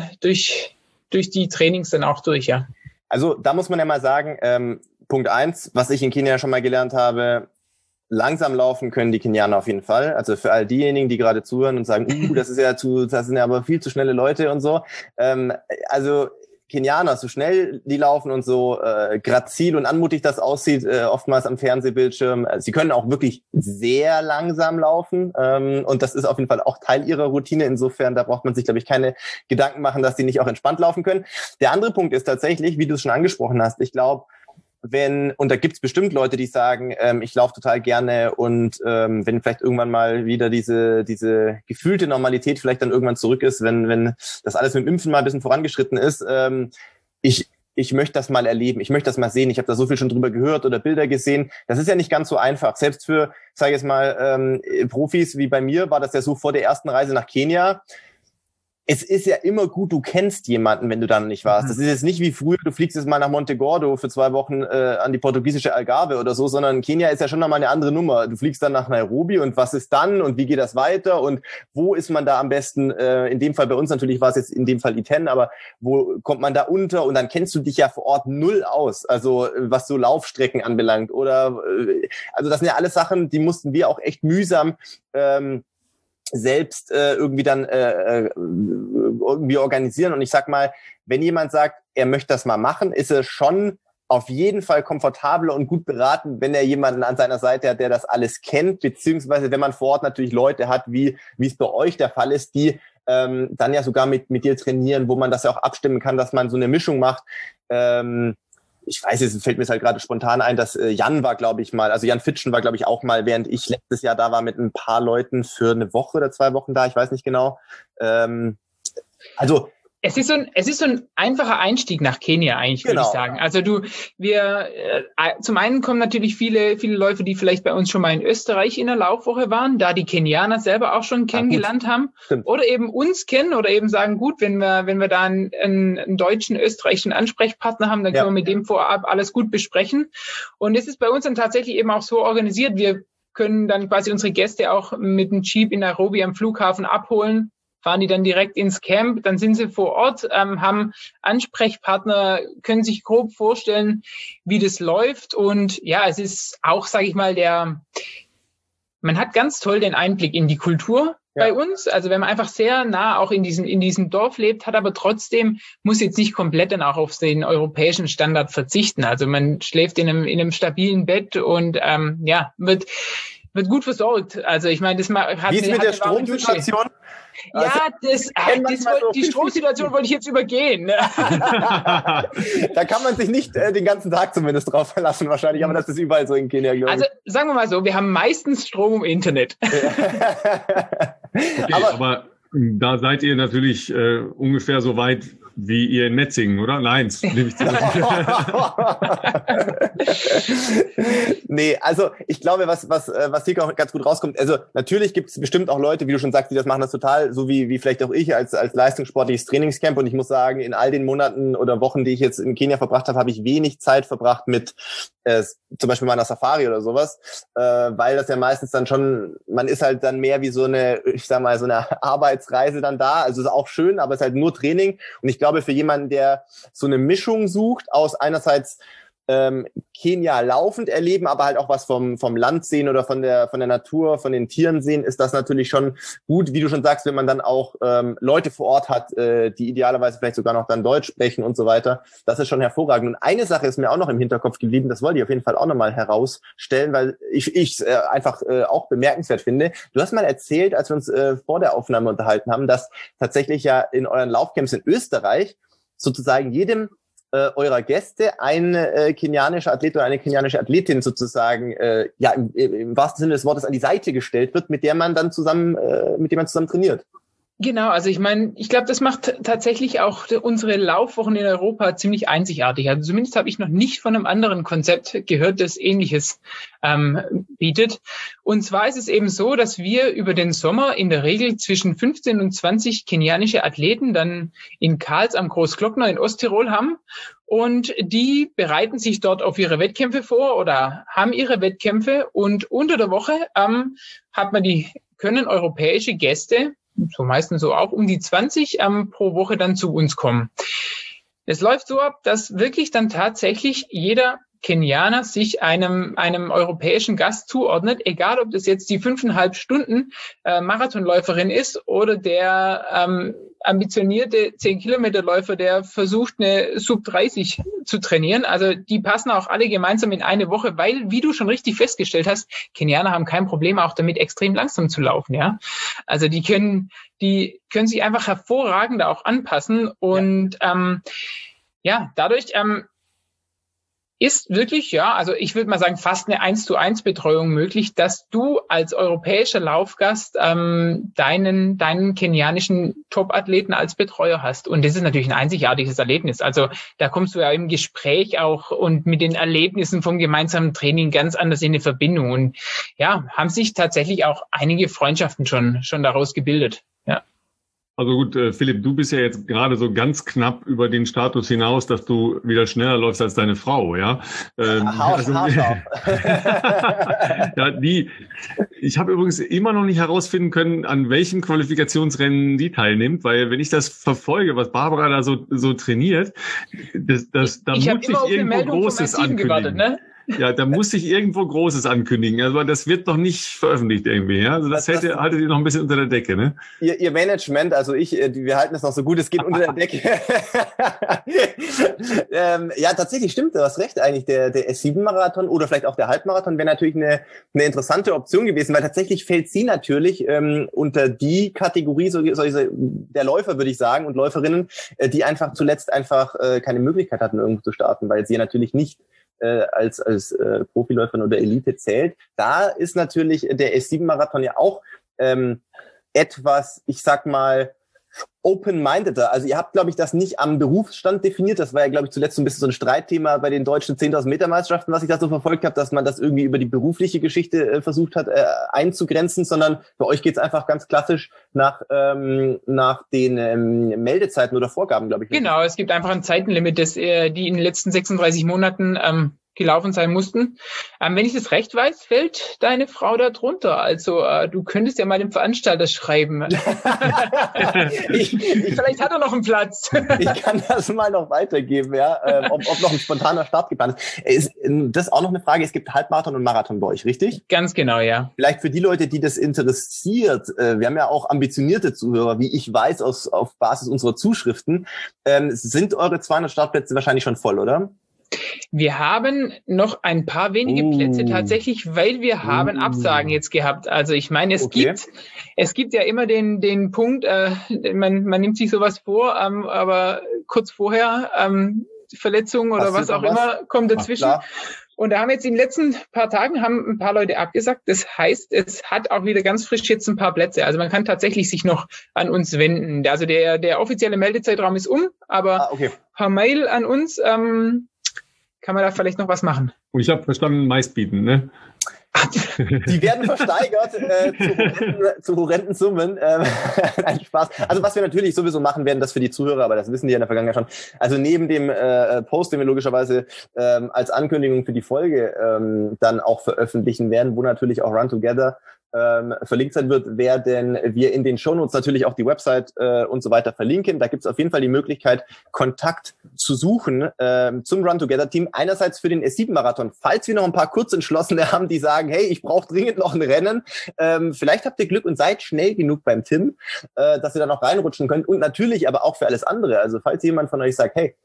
Trainings dann auch durch, ja. Also da muss man ja mal sagen, Punkt 1, was ich in Kenia schon mal gelernt habe, langsam laufen können die Kenianer auf jeden Fall. Also für all diejenigen, die gerade zuhören und sagen, das sind ja aber viel zu schnelle Leute und so. Also Kenianer, so schnell die laufen und so grazil und anmutig das aussieht, oftmals am Fernsehbildschirm. Sie können auch wirklich sehr langsam laufen und das ist auf jeden Fall auch Teil ihrer Routine. Insofern, da braucht man sich, glaube ich, keine Gedanken machen, dass die nicht auch entspannt laufen können. Der andere Punkt ist tatsächlich, wie du es schon angesprochen hast, ich glaube, und da gibt's bestimmt Leute, die sagen, ich laufe total gerne und wenn vielleicht irgendwann mal wieder diese gefühlte Normalität vielleicht dann irgendwann zurück ist, wenn das alles mit dem Impfen mal ein bisschen vorangeschritten ist, ich möchte das mal erleben, ich möchte das mal sehen, ich habe da so viel schon drüber gehört oder Bilder gesehen, das ist ja nicht ganz so einfach, selbst für, sage ich jetzt mal, Profis wie bei mir war das ja so vor der ersten Reise nach Kenia. Es ist ja immer gut, du kennst jemanden, wenn du dann nicht warst. Das ist jetzt nicht wie früher, du fliegst jetzt mal nach Montegordo für 2 Wochen an die portugiesische Algarve oder so, sondern Kenia ist ja schon nochmal eine andere Nummer. Du fliegst dann nach Nairobi und was ist dann und wie geht das weiter und wo ist man da am besten, in dem Fall bei uns natürlich war es jetzt in dem Fall Iten, aber wo kommt man da unter und dann kennst du dich ja vor Ort null aus, also was so Laufstrecken anbelangt oder, also das sind ja alles Sachen, die mussten wir auch echt mühsam selbst irgendwie dann irgendwie organisieren. Und ich sag mal, wenn jemand sagt, er möchte das mal machen, ist er schon auf jeden Fall komfortabler und gut beraten, wenn er jemanden an seiner Seite hat, der das alles kennt, beziehungsweise wenn man vor Ort natürlich Leute hat, wie es bei euch der Fall ist, die dann ja sogar mit dir trainieren, wo man das ja auch abstimmen kann, dass man so eine Mischung macht. Ich weiß, es fällt mir halt gerade spontan ein, dass Jan Fitschen war, glaube ich, auch mal, während ich letztes Jahr da war, mit ein paar Leuten für eine Woche oder 2 Wochen da, ich weiß nicht genau. Es ist so ein einfacher Einstieg nach Kenia eigentlich, würde ich sagen. Also zum einen kommen natürlich viele Läufer, die vielleicht bei uns schon mal in Österreich in der Laufwoche waren, da die Kenianer selber auch schon kennengelernt haben. Stimmt. Oder eben uns kennen oder eben sagen, gut, wenn wir da einen deutschen, österreichischen Ansprechpartner haben, dann können wir mit dem vorab alles gut besprechen. Und es ist bei uns dann tatsächlich eben auch so organisiert, wir können dann quasi unsere Gäste auch mit dem Jeep in Nairobi am Flughafen abholen, fahren die dann direkt ins Camp, dann sind sie vor Ort, haben Ansprechpartner, können sich grob vorstellen, wie das läuft. Und ja, es ist auch, sage ich mal, man hat ganz toll den Einblick in die Kultur bei uns. Also wenn man einfach sehr nah auch in diesem Dorf lebt, hat aber trotzdem, muss jetzt nicht komplett dann auch auf den europäischen Standard verzichten. Also man schläft in einem stabilen Bett und wird gut versorgt. Also ich meine, das hat wie ist mit der Stromsituation? Ja, die Stromsituation wollte ich jetzt übergehen. Da kann man sich nicht den ganzen Tag zumindest drauf verlassen wahrscheinlich, aber das ist überall so in Kenia, glaube ich. Also sagen wir mal so, wir haben meistens Strom im Internet. Okay, aber da seid ihr natürlich ungefähr so weit wie ihr in Metzingen, oder? Nein, nehme ich zurück. Nee, also ich glaube, was hier auch ganz gut rauskommt, also natürlich gibt es bestimmt auch Leute, wie du schon sagst, die das machen das total, so wie vielleicht auch ich als leistungssportliches Trainingscamp, und ich muss sagen, in all den Monaten oder Wochen, die ich jetzt in Kenia verbracht habe, habe ich wenig Zeit verbracht mit zum Beispiel meiner Safari oder sowas, weil das ja meistens dann schon, man ist halt dann mehr wie so eine, ich sag mal, so eine Arbeitsreise dann da, also ist auch schön, aber es ist halt nur Training, und ich glaube, für jemanden, der so eine Mischung sucht aus einerseits Kenia laufend erleben, aber halt auch was vom Land sehen oder von der Natur, von den Tieren sehen, ist das natürlich schon gut, wie du schon sagst, wenn man dann auch Leute vor Ort hat, die idealerweise vielleicht sogar noch dann Deutsch sprechen und so weiter. Das ist schon hervorragend. Und eine Sache ist mir auch noch im Hinterkopf geblieben, das wollte ich auf jeden Fall auch nochmal herausstellen, weil ich einfach auch bemerkenswert finde. Du hast mal erzählt, als wir uns vor der Aufnahme unterhalten haben, dass tatsächlich ja in euren Laufcamps in Österreich sozusagen jedem eurer Gäste ein kenianischer Athlet oder eine kenianische Athletin sozusagen im wahrsten Sinne des Wortes an die Seite gestellt wird, mit dem man zusammen trainiert. Genau, also ich meine, ich glaube, das macht tatsächlich auch unsere Laufwochen in Europa ziemlich einzigartig. Also zumindest habe ich noch nicht von einem anderen Konzept gehört, das Ähnliches bietet. Und zwar ist es eben so, dass wir über den Sommer in der Regel zwischen 15 und 20 kenianische Athleten dann in Kals am Großglockner in Osttirol haben. Und die bereiten sich dort auf ihre Wettkämpfe vor oder haben ihre Wettkämpfe. Und unter der Woche können europäische Gäste, so meistens so auch um die 20 pro Woche dann zu uns kommen. Es läuft so ab, dass wirklich dann tatsächlich jeder Kenianer sich einem europäischen Gast zuordnet, egal ob das jetzt die 5,5 Stunden Marathonläuferin ist oder der ambitionierte 10-Kilometer-Läufer, der versucht, eine Sub-30 zu trainieren. Also die passen auch alle gemeinsam in eine Woche, weil, wie du schon richtig festgestellt hast, Kenianer haben kein Problem auch damit, extrem langsam zu laufen. Ja, also die können sich einfach hervorragend auch anpassen und dadurch ist wirklich, also ich würde mal sagen, fast eine 1:1 Betreuung möglich, dass du als europäischer Laufgast deinen kenianischen Top-Athleten als Betreuer hast. Und das ist natürlich ein einzigartiges Erlebnis. Also da kommst du ja im Gespräch auch und mit den Erlebnissen vom gemeinsamen Training ganz anders in eine Verbindung. Und ja, haben sich tatsächlich auch einige Freundschaften schon daraus gebildet. Ja. Also gut, Philipp, du bist ja jetzt gerade so ganz knapp über den Status hinaus, dass du wieder schneller läufst als deine Frau, ja? Ich habe übrigens immer noch nicht herausfinden können, an welchen Qualifikationsrennen die teilnimmt, weil wenn ich das verfolge, was Barbara da so trainiert, da muss ich irgendwo Großes ankündigen. Gewartet, ne? Ja, da muss ich irgendwo Großes ankündigen. Also das wird noch nicht veröffentlicht irgendwie. Ja? Also das haltet ihr noch ein bisschen unter der Decke, ne? Ihr Management, also wir halten es noch so gut, es geht unter der Decke. Ja, tatsächlich stimmt, du hast recht eigentlich. Der S7-Marathon oder vielleicht auch der Halbmarathon wäre natürlich eine interessante Option gewesen, weil tatsächlich fällt sie natürlich unter die Kategorie der Läufer, würde ich sagen, und Läuferinnen, die einfach zuletzt keine Möglichkeit hatten, irgendwo zu starten, weil sie natürlich nicht als Profiläuferin oder Elite zählt. Da ist natürlich der S7-Marathon ja auch etwas, ich sag mal, open-mindeder. Also ihr habt, glaube ich, das nicht am Berufsstand definiert. Das war ja, glaube ich, zuletzt so ein bisschen so ein Streitthema bei den deutschen 10.000 Meter Meisterschaften, was ich da so verfolgt habe, dass man das irgendwie über die berufliche Geschichte versucht hat einzugrenzen, sondern bei euch geht es einfach ganz klassisch nach den Meldezeiten oder Vorgaben, glaube ich. Genau, es gibt einfach ein Zeitenlimit, die in den letzten 36 Monaten gelaufen sein mussten. Wenn ich das recht weiß, fällt deine Frau da drunter. Also du könntest ja mal dem Veranstalter schreiben. Vielleicht hat er noch einen Platz. Ich kann das mal noch weitergeben, ja, ob noch ein spontaner Start geplant ist. Das ist auch noch eine Frage. Es gibt Halbmarathon und Marathon bei euch, richtig? Ganz genau, ja. Vielleicht für die Leute, die das interessiert, wir haben ja auch ambitionierte Zuhörer, wie ich weiß, auf Basis unserer Zuschriften, sind eure 200 Startplätze wahrscheinlich schon voll, oder? Wir haben noch ein paar wenige Plätze tatsächlich, weil wir haben Absagen jetzt gehabt. Also ich meine, es gibt ja immer den Punkt, man nimmt sich sowas vor, aber kurz vorher Verletzung oder was auch immer kommt dazwischen. Und da haben jetzt in den letzten paar Tagen ein paar Leute abgesagt. Das heißt, es hat auch wieder ganz frisch jetzt ein paar Plätze. Also man kann tatsächlich sich noch an uns wenden. Also der offizielle Meldezeitraum ist aber per Mail an uns kann man da vielleicht noch was machen. Und ich habe verstanden, meist bieten, ne? Die werden versteigert zu horrenden Summen. Ein Spaß. Also was wir natürlich sowieso machen werden, das für die Zuhörer, aber das wissen die ja in der Vergangenheit schon. Also neben dem Post, den wir logischerweise als Ankündigung für die Folge dann auch veröffentlichen werden, wo natürlich auch Run Together verlinkt sein wird, werden wir in den Shownotes natürlich auch die Website und so weiter verlinken. Da gibt es auf jeden Fall die Möglichkeit, Kontakt zu suchen zum Run Together Team. Einerseits für den S7-Marathon, falls wir noch ein paar Kurzentschlossene haben, die sagen, hey, ich brauche dringend noch ein Rennen. Vielleicht habt ihr Glück und seid schnell genug beim Tim, dass ihr da noch reinrutschen könnt. Und natürlich aber auch für alles andere. Also falls jemand von euch sagt, hey,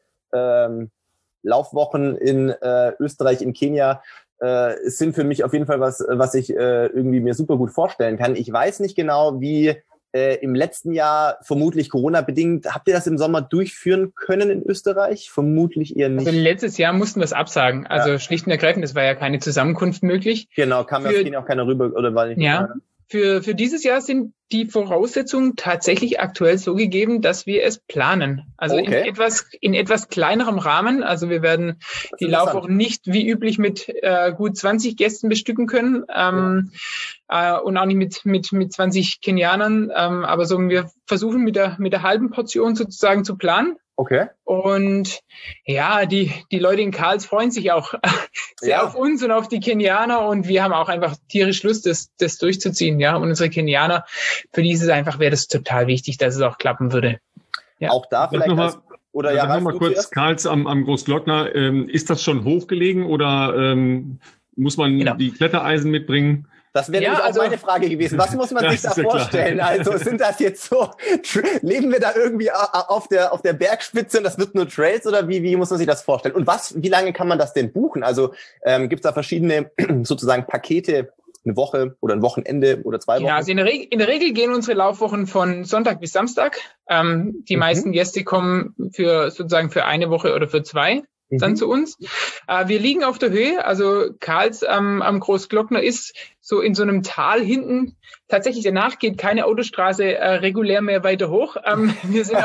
Laufwochen in Österreich, in Kenia, sind für mich auf jeden Fall was ich irgendwie mir super gut vorstellen kann. Ich weiß nicht genau, wie im letzten Jahr, vermutlich Corona-bedingt, habt ihr das im Sommer durchführen können in Österreich? Vermutlich eher nicht. Also letztes Jahr mussten wir es absagen. Also schlicht und ergreifend, es war ja keine Zusammenkunft möglich. Genau, kam ja auch keiner rüber oder war nicht. Ja. Für dieses Jahr sind die Voraussetzungen tatsächlich aktuell so gegeben, dass wir es planen. Also in etwas kleinerem Rahmen. Also wir werden die Laufwochen nicht wie üblich mit gut 20 Gästen bestücken können und auch nicht mit 20 Kenianern. Aber so wir versuchen mit der halben Portion sozusagen zu planen. Okay. Und ja, die Leute in Karls freuen sich auch sehr auf uns und auf die Kenianer und wir haben auch einfach tierisch Lust, das durchzuziehen, ja. Und unsere Kenianer, für die ist es einfach, wäre das total wichtig, dass es auch klappen würde. Ja. Auch da vielleicht noch mal kurz, Karls am Großglockner, ist das schon hochgelegen oder muss man die Klettereisen mitbringen? Das wäre nämlich auch meine Frage gewesen. Was muss man sich da vorstellen? Klar. Also sind das jetzt so, leben wir da irgendwie auf der Bergspitze und das wird nur Trails oder wie muss man sich das vorstellen? Und wie lange kann man das denn buchen? Also gibt es da verschiedene sozusagen Pakete, eine Woche oder ein Wochenende oder 2 Wochen? Ja, also in der Regel gehen unsere Laufwochen von Sonntag bis Samstag. Die meisten Gäste kommen für eine Woche oder für 2. Dann zu uns. Wir liegen auf der Höhe, also Karls am Großglockner ist so in so einem Tal hinten. Tatsächlich danach geht keine Autostraße regulär mehr weiter hoch. Wir sind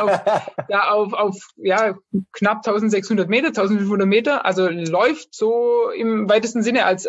auf knapp 1600 Meter, 1500 Meter, also läuft so im weitesten Sinne als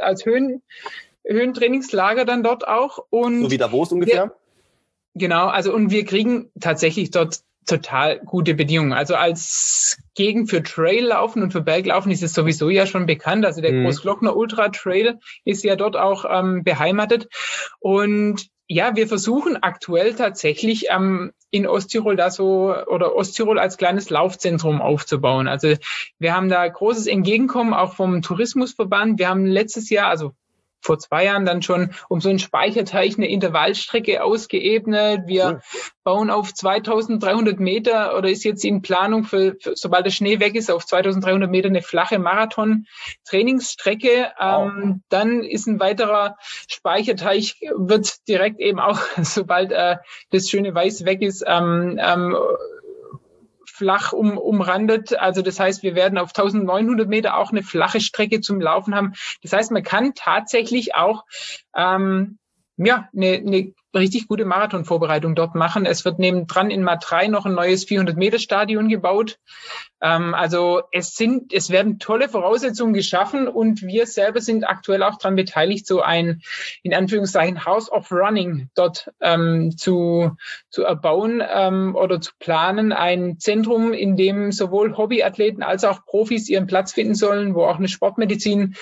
Höhentrainingslager dann dort auch. Und so wie Davos ungefähr? Genau, also und wir kriegen tatsächlich dort total gute Bedingungen. Also als Gegend für Traillaufen und für Berglaufen ist es sowieso ja schon bekannt. Also der Großglockner Ultra Trail ist ja dort auch beheimatet. Und ja, wir versuchen aktuell tatsächlich in Osttirol Osttirol als kleines Laufzentrum aufzubauen. Also wir haben da großes Entgegenkommen auch vom Tourismusverband. Wir haben letztes Jahr, also vor 2 Jahren dann schon um so einen Speicherteich eine Intervallstrecke ausgeebnet. Wir bauen auf 2300 Meter oder ist jetzt in Planung für sobald der Schnee weg ist, auf 2300 Meter eine flache Marathon-Trainingsstrecke. Dann ist ein weiterer Speicherteich, wird direkt eben auch, sobald das schöne Weiß weg ist, flach umrandet. Also das heißt, wir werden auf 1900 Meter auch eine flache Strecke zum Laufen haben. Das heißt, man kann tatsächlich auch eine richtig gute Marathonvorbereitung dort machen. Es wird nebendran in Matrei noch ein neues 400-Meter-Stadion gebaut. Also es werden tolle Voraussetzungen geschaffen und wir selber sind aktuell auch daran beteiligt, so ein, in Anführungszeichen, House of Running dort zu erbauen oder zu planen. Ein Zentrum, in dem sowohl Hobbyathleten als auch Profis ihren Platz finden sollen, wo auch eine Sportmedizin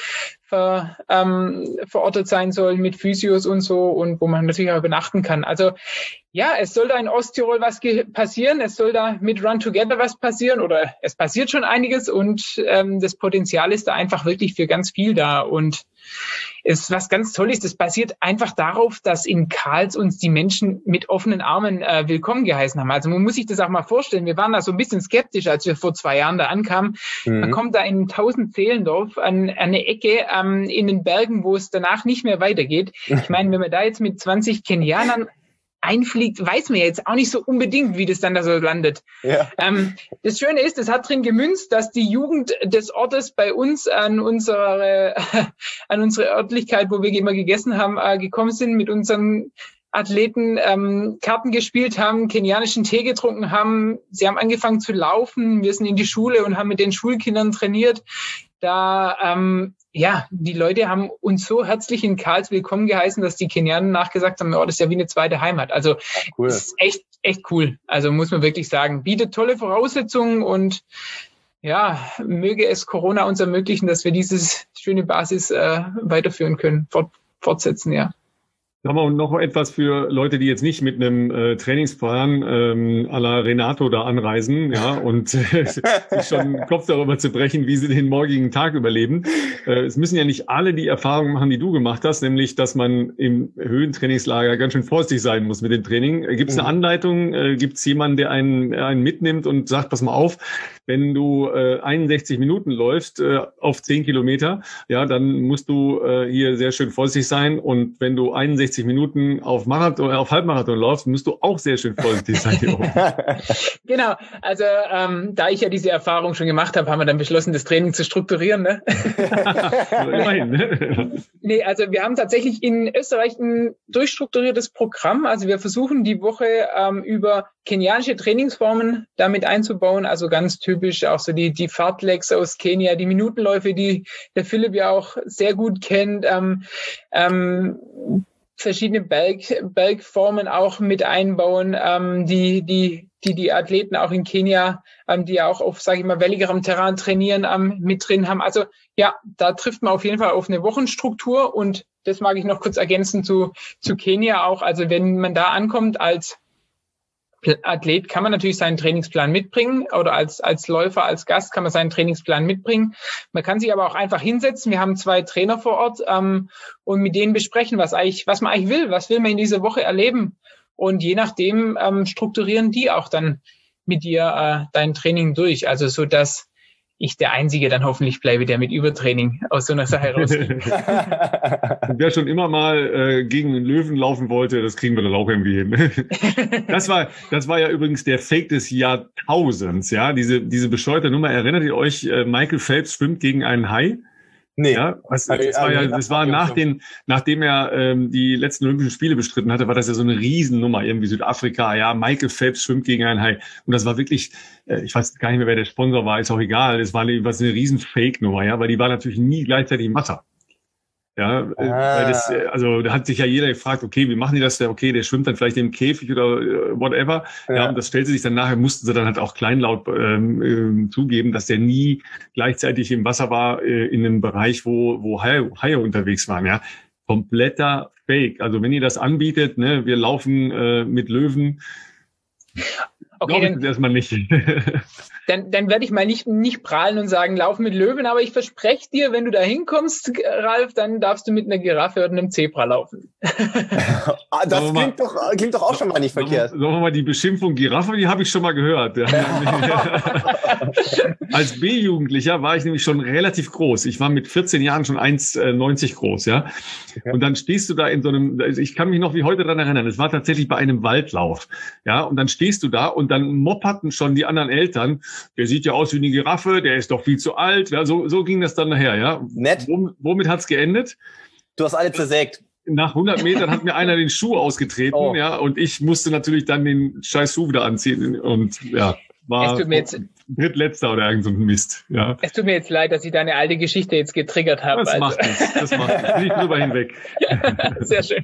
verortet sein soll mit Physios und so und wo man natürlich auch übernachten kann. Also ja, es soll da in Osttirol was passieren, es soll da mit Run Together was passieren oder es passiert schon einiges und das Potenzial ist da einfach wirklich für ganz viel da und es ist was ganz Tolles. Das basiert einfach darauf, dass in Karls uns die Menschen mit offenen Armen willkommen geheißen haben. Also man muss sich das auch mal vorstellen. Wir waren da so ein bisschen skeptisch, als wir vor 2 Jahren da ankamen. Man kommt da in 1000-Seelendorf an eine Ecke in den Bergen, wo es danach nicht mehr weitergeht. Ich meine, wenn man da jetzt mit 20 Kenianern einfliegt, weiß man ja jetzt auch nicht so unbedingt, wie das dann da so landet. Ja. Das Schöne ist, es hat drin gemünzt, dass die Jugend des Ortes bei uns an unsere Örtlichkeit, wo wir immer gegessen haben, gekommen sind, mit unseren Athleten Karten gespielt haben, kenianischen Tee getrunken haben. Sie haben angefangen zu laufen. Wir sind in die Schule und haben mit den Schulkindern trainiert. Da die Leute haben uns so herzlich in Karls willkommen geheißen, dass die Kenianer nachgesagt haben, das ist ja wie eine zweite Heimat. Also cool. Das ist echt cool. Also muss man wirklich sagen, bietet tolle Voraussetzungen und ja, möge es Corona uns ermöglichen, dass wir dieses schöne Basis weiterführen können, fortsetzen, ja. Haben wir noch etwas für Leute, die jetzt nicht mit einem Trainingsplan à la Renato da anreisen, ja, und sich schon den Kopf darüber zu brechen, wie sie den morgigen Tag überleben. Es müssen ja nicht alle die Erfahrungen machen, die du gemacht hast, nämlich, dass man im Höhentrainingslager ganz schön vorsichtig sein muss mit dem Training. Gibt es eine Anleitung? Gibt es jemanden, der einen mitnimmt und sagt, pass mal auf, wenn du 61 Minuten läufst auf 10 Kilometer, ja, dann musst du hier sehr schön vorsichtig sein und wenn du 61 60 Minuten auf Halbmarathon läufst, musst du auch sehr schön vorsichtig sein hier oben. Genau, also da ich ja diese Erfahrung schon gemacht habe, haben wir dann beschlossen, das Training zu strukturieren. Ne? Immerhin, ne? Nee, also wir haben tatsächlich in Österreich ein durchstrukturiertes Programm. Also wir versuchen die Woche über kenianische Trainingsformen damit einzubauen. Also ganz typisch auch so die Fartleks aus Kenia, die Minutenläufe, die der Philipp ja auch sehr gut kennt. Verschiedene Bergformen auch mit einbauen, die Athleten auch in Kenia, die ja auch auf, sage ich mal, welligerem Terrain trainieren, mit drin haben. Also ja, da trifft man auf jeden Fall auf eine Wochenstruktur und das mag ich noch kurz ergänzen zu Kenia auch. Also wenn man da ankommt als Athlet, kann man natürlich seinen Trainingsplan mitbringen oder als Läufer, als Gast kann man seinen Trainingsplan mitbringen. Man kann sich aber auch einfach hinsetzen. Wir haben 2 Trainer vor Ort und mit denen besprechen, was man eigentlich will. Was will man in dieser Woche erleben? Und je nachdem strukturieren die auch dann mit dir dein Training durch. Also so, dass ich der Einzige dann hoffentlich bleibe, der mit Übertraining aus so einer Sache rausgeht. Wer schon immer mal gegen einen Löwen laufen wollte, das kriegen wir dann auch irgendwie hin. Das war ja übrigens der Fake des Jahrtausends, ja. Diese bescheuerte Nummer, erinnert ihr euch, Michael Phelps schwimmt gegen einen Hai? Nee. Ja, das war nachdem er die letzten Olympischen Spiele bestritten hatte, war das ja so eine Riesennummer, irgendwie Südafrika, ja, Michael Phelps schwimmt gegen einen Hai. Und das war wirklich, ich weiß gar nicht mehr, wer der Sponsor war, ist auch egal, es war eine riesen Fake-Nummer, ja, weil die war natürlich nie gleichzeitig im Wasser. Ja, weil das, also da hat sich ja jeder gefragt, okay, wie machen die das? Okay, der schwimmt dann vielleicht im Käfig oder whatever. Ja, und das stellte sich dann nachher, mussten sie dann halt auch kleinlaut zugeben, dass der nie gleichzeitig im Wasser war in einem Bereich, wo Haie unterwegs waren. Ja, kompletter Fake. Also wenn ihr das anbietet, ne, wir laufen mit Löwen. Okay, dann erstmal nicht. Dann werde ich mal nicht prahlen und sagen, lauf mit Löwen, aber ich verspreche dir, wenn du da hinkommst, Ralf, dann darfst du mit einer Giraffe oder einem Zebra laufen. Das klingt doch auch schon mal nicht verkehrt. Sagen wir mal, die Beschimpfung Giraffe, die habe ich schon mal gehört. Als B-Jugendlicher war ich nämlich schon relativ groß. Ich war mit 14 Jahren schon 1,90 groß, ja. Okay. Und dann stehst du da in so einem, ich kann mich noch wie heute daran erinnern, es war tatsächlich bei einem Waldlauf, ja. Und dann stehst du da und dann mopperten schon die anderen Eltern, der sieht ja aus wie eine Giraffe, der ist doch viel zu alt. Ja, so ging das dann nachher, ja. Nett. Womit hat's geendet? Du hast alle zersägt. Nach 100 Metern hat mir einer den Schuh ausgetreten, ja, und ich musste natürlich dann den scheiß Schuh wieder anziehen und ja, war drittletzter oder irgend so ein Mist, ja. Es tut mir jetzt leid, dass ich deine alte Geschichte jetzt getriggert habe. Das macht nichts. Bin ich drüber hinweg. Sehr schön.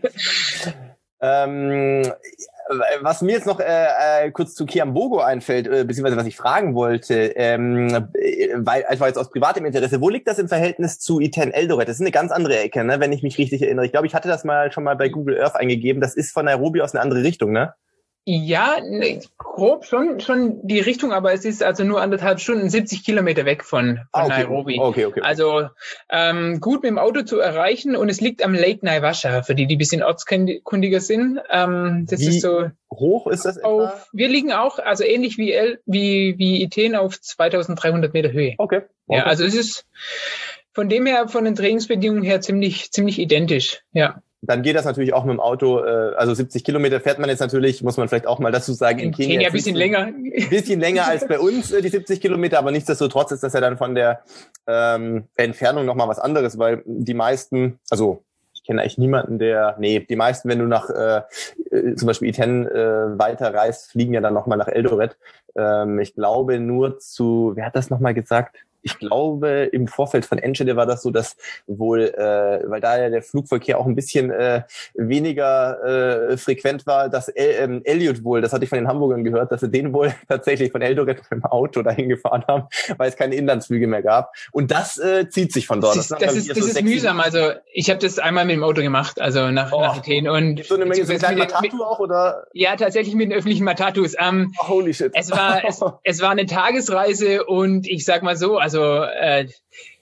Was mir jetzt noch kurz zu Kiambogo einfällt, beziehungsweise was ich fragen wollte, weil einfach jetzt aus privatem Interesse, wo liegt das im Verhältnis zu Iten Eldoret? Das ist eine ganz andere Ecke, ne, wenn ich mich richtig erinnere. Ich glaube, ich hatte das schon mal bei Google Earth eingegeben. Das ist von Nairobi aus eine andere Richtung, ne? Ja, grob schon die Richtung, aber es ist also nur 1,5 Stunden, 70 Kilometer weg von Nairobi. Okay. Also gut mit dem Auto zu erreichen und es liegt am Lake Naivasha, für die ein bisschen ortskundiger sind. Wie so hoch ist das etwa? Wir liegen auch, also ähnlich wie Iten auf 2300 Meter Höhe. Okay. Ja, also es ist von dem her, von den Trainingsbedingungen her ziemlich identisch, ja. Dann geht das natürlich auch mit dem Auto, also 70 Kilometer fährt man jetzt natürlich, muss man vielleicht auch mal dazu sagen. In Kenia ein bisschen länger. Ein bisschen länger als bei uns, die 70 Kilometer, aber nichtsdestotrotz ist das ja dann von der Entfernung nochmal was anderes, weil die meisten, also ich kenne eigentlich niemanden, die meisten, wenn du nach zum Beispiel Iten weiterreist, fliegen ja dann nochmal nach Eldoret. Ich glaube wer hat das nochmal gesagt? Ich glaube, im Vorfeld von Enschede war das so, dass wohl, weil da ja der Flugverkehr auch ein bisschen weniger frequent war, dass Elliot wohl, das hatte ich von den Hamburgern gehört, dass sie den wohl tatsächlich von Eldoret mit dem Auto dahin gefahren haben, weil es keine Inlandsflüge mehr gab. Und das zieht sich von dort. Das ist mühsam. Also ich habe das einmal mit dem Auto gemacht, also nach Athen. Und so eine kleine Matatu auch, oder? Ja, tatsächlich mit den öffentlichen Matatus. Holy shit. Es war eine Tagesreise und ich sag mal so, also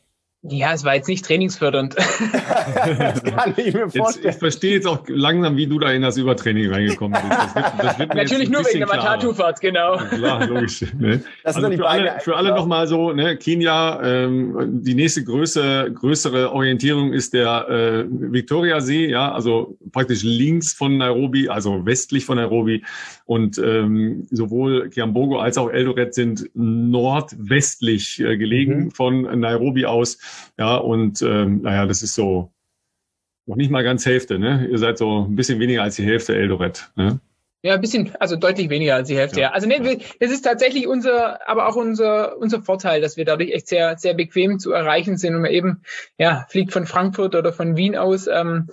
Ja, es war jetzt nicht trainingsfördernd. Das kann ich mir vorstellen. Ich verstehe jetzt auch langsam, wie du da in das Übertraining reingekommen bist. Das wird natürlich nur wegen der Matatu-Fahrt, genau. Klar, logisch. Ne? Das also für alle nochmal so, ne, Kenia, die nächste größere Orientierung ist der Victoriasee, ja, also praktisch links von Nairobi, also westlich von Nairobi. Und sowohl Kiambogo als auch Eldoret sind nordwestlich gelegen von Nairobi aus. Ja, und das ist so noch nicht mal ganz Hälfte, ne? Ihr seid so ein bisschen weniger als die Hälfte Eldoret, ne? Ja, ein bisschen, also deutlich weniger als die Hälfte, ja. Also das ist tatsächlich unser Vorteil, dass wir dadurch echt sehr, sehr bequem zu erreichen sind und man eben, fliegt von Frankfurt oder von Wien aus,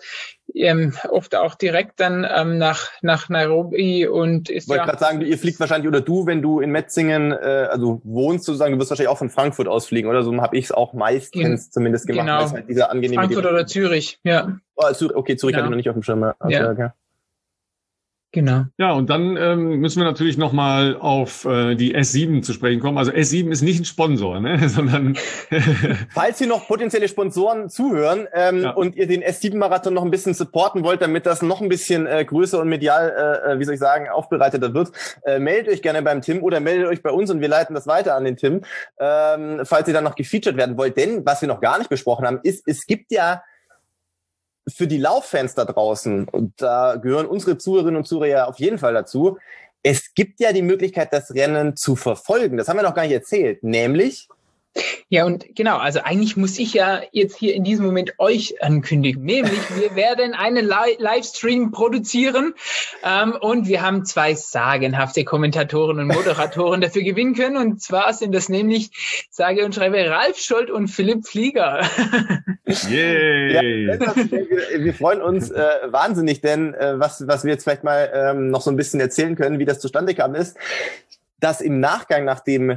oft auch direkt dann nach Nairobi und ist. Ich wollte gerade sagen, ihr fliegt wahrscheinlich, oder du, wenn du in Metzingen wohnst sozusagen, du wirst wahrscheinlich auch von Frankfurt aus fliegen, oder so habe ich es auch meistens zumindest gemacht. Genau. Halt dieser angenehme Frankfurt oder Zürich, ja. Oh, okay, Zürich hatte ich noch nicht auf dem Schirm. Okay, ja. Okay. Genau. Ja, und dann müssen wir natürlich nochmal auf die S7 zu sprechen kommen. Also S7 ist nicht ein Sponsor, ne? Sondern falls hier noch potenzielle Sponsoren zuhören und ihr den S7-Marathon noch ein bisschen supporten wollt, damit das noch ein bisschen größer und medial, aufbereiteter wird, meldet euch gerne beim Tim oder meldet euch bei uns und wir leiten das weiter an den Tim, falls ihr dann noch gefeatured werden wollt. Denn, was wir noch gar nicht besprochen haben, ist, es gibt ja für die Lauffans da draußen, und da gehören unsere Zuhörerinnen und Zuhörer ja auf jeden Fall dazu, es gibt ja die Möglichkeit, das Rennen zu verfolgen. Das haben wir noch gar nicht erzählt, nämlich... Ja, und genau, also eigentlich muss ich ja jetzt hier in diesem Moment euch ankündigen, nämlich wir werden einen Livestream produzieren und wir haben 2 sagenhafte Kommentatoren und Moderatoren dafür gewinnen können, und zwar sind das nämlich, sage und schreibe, Ralf Scholz und Philipp Flieger. Yay! Ja, wir freuen uns wahnsinnig, denn was wir jetzt vielleicht mal noch so ein bisschen erzählen können, wie das zustande kam, ist, dass im Nachgang nach dem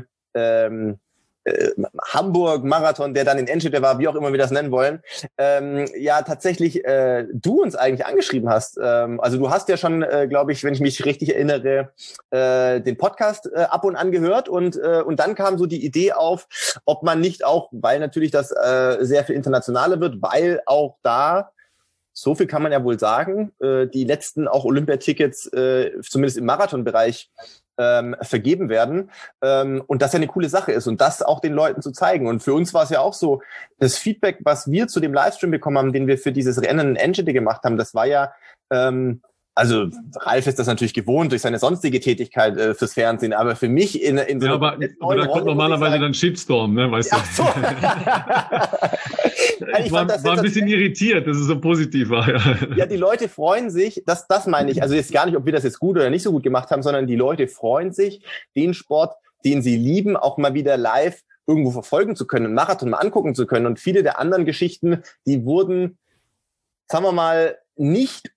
Hamburg-Marathon, der dann in Enschede war, wie auch immer wir das nennen wollen, tatsächlich du uns eigentlich angeschrieben hast. Also du hast ja schon, glaube ich, wenn ich mich richtig erinnere, den Podcast ab und an gehört und dann kam so die Idee auf, ob man nicht auch, weil natürlich das sehr viel internationaler wird, weil auch da, so viel kann man ja wohl sagen, die letzten auch Olympiatickets, zumindest im Marathonbereich, vergeben werden und das ja eine coole Sache ist und das auch den Leuten zu zeigen. Und für uns war es ja auch so, das Feedback, was wir zu dem Livestream bekommen haben, den wir für dieses Rennen in Enschede gemacht haben, das war ja, also Ralf ist das natürlich gewohnt durch seine sonstige Tätigkeit fürs Fernsehen, aber für mich in so aber da kommt normalerweise dann Shitstorm, ne, weißt du? Ach so. Ich war ein bisschen irritiert, dass es so positiv war. Ja, die Leute freuen sich, das meine ich, also jetzt gar nicht, ob wir das jetzt gut oder nicht so gut gemacht haben, sondern die Leute freuen sich, den Sport, den sie lieben, auch mal wieder live irgendwo verfolgen zu können, einen Marathon mal angucken zu können. Und viele der anderen Geschichten, die wurden, sagen wir mal, nicht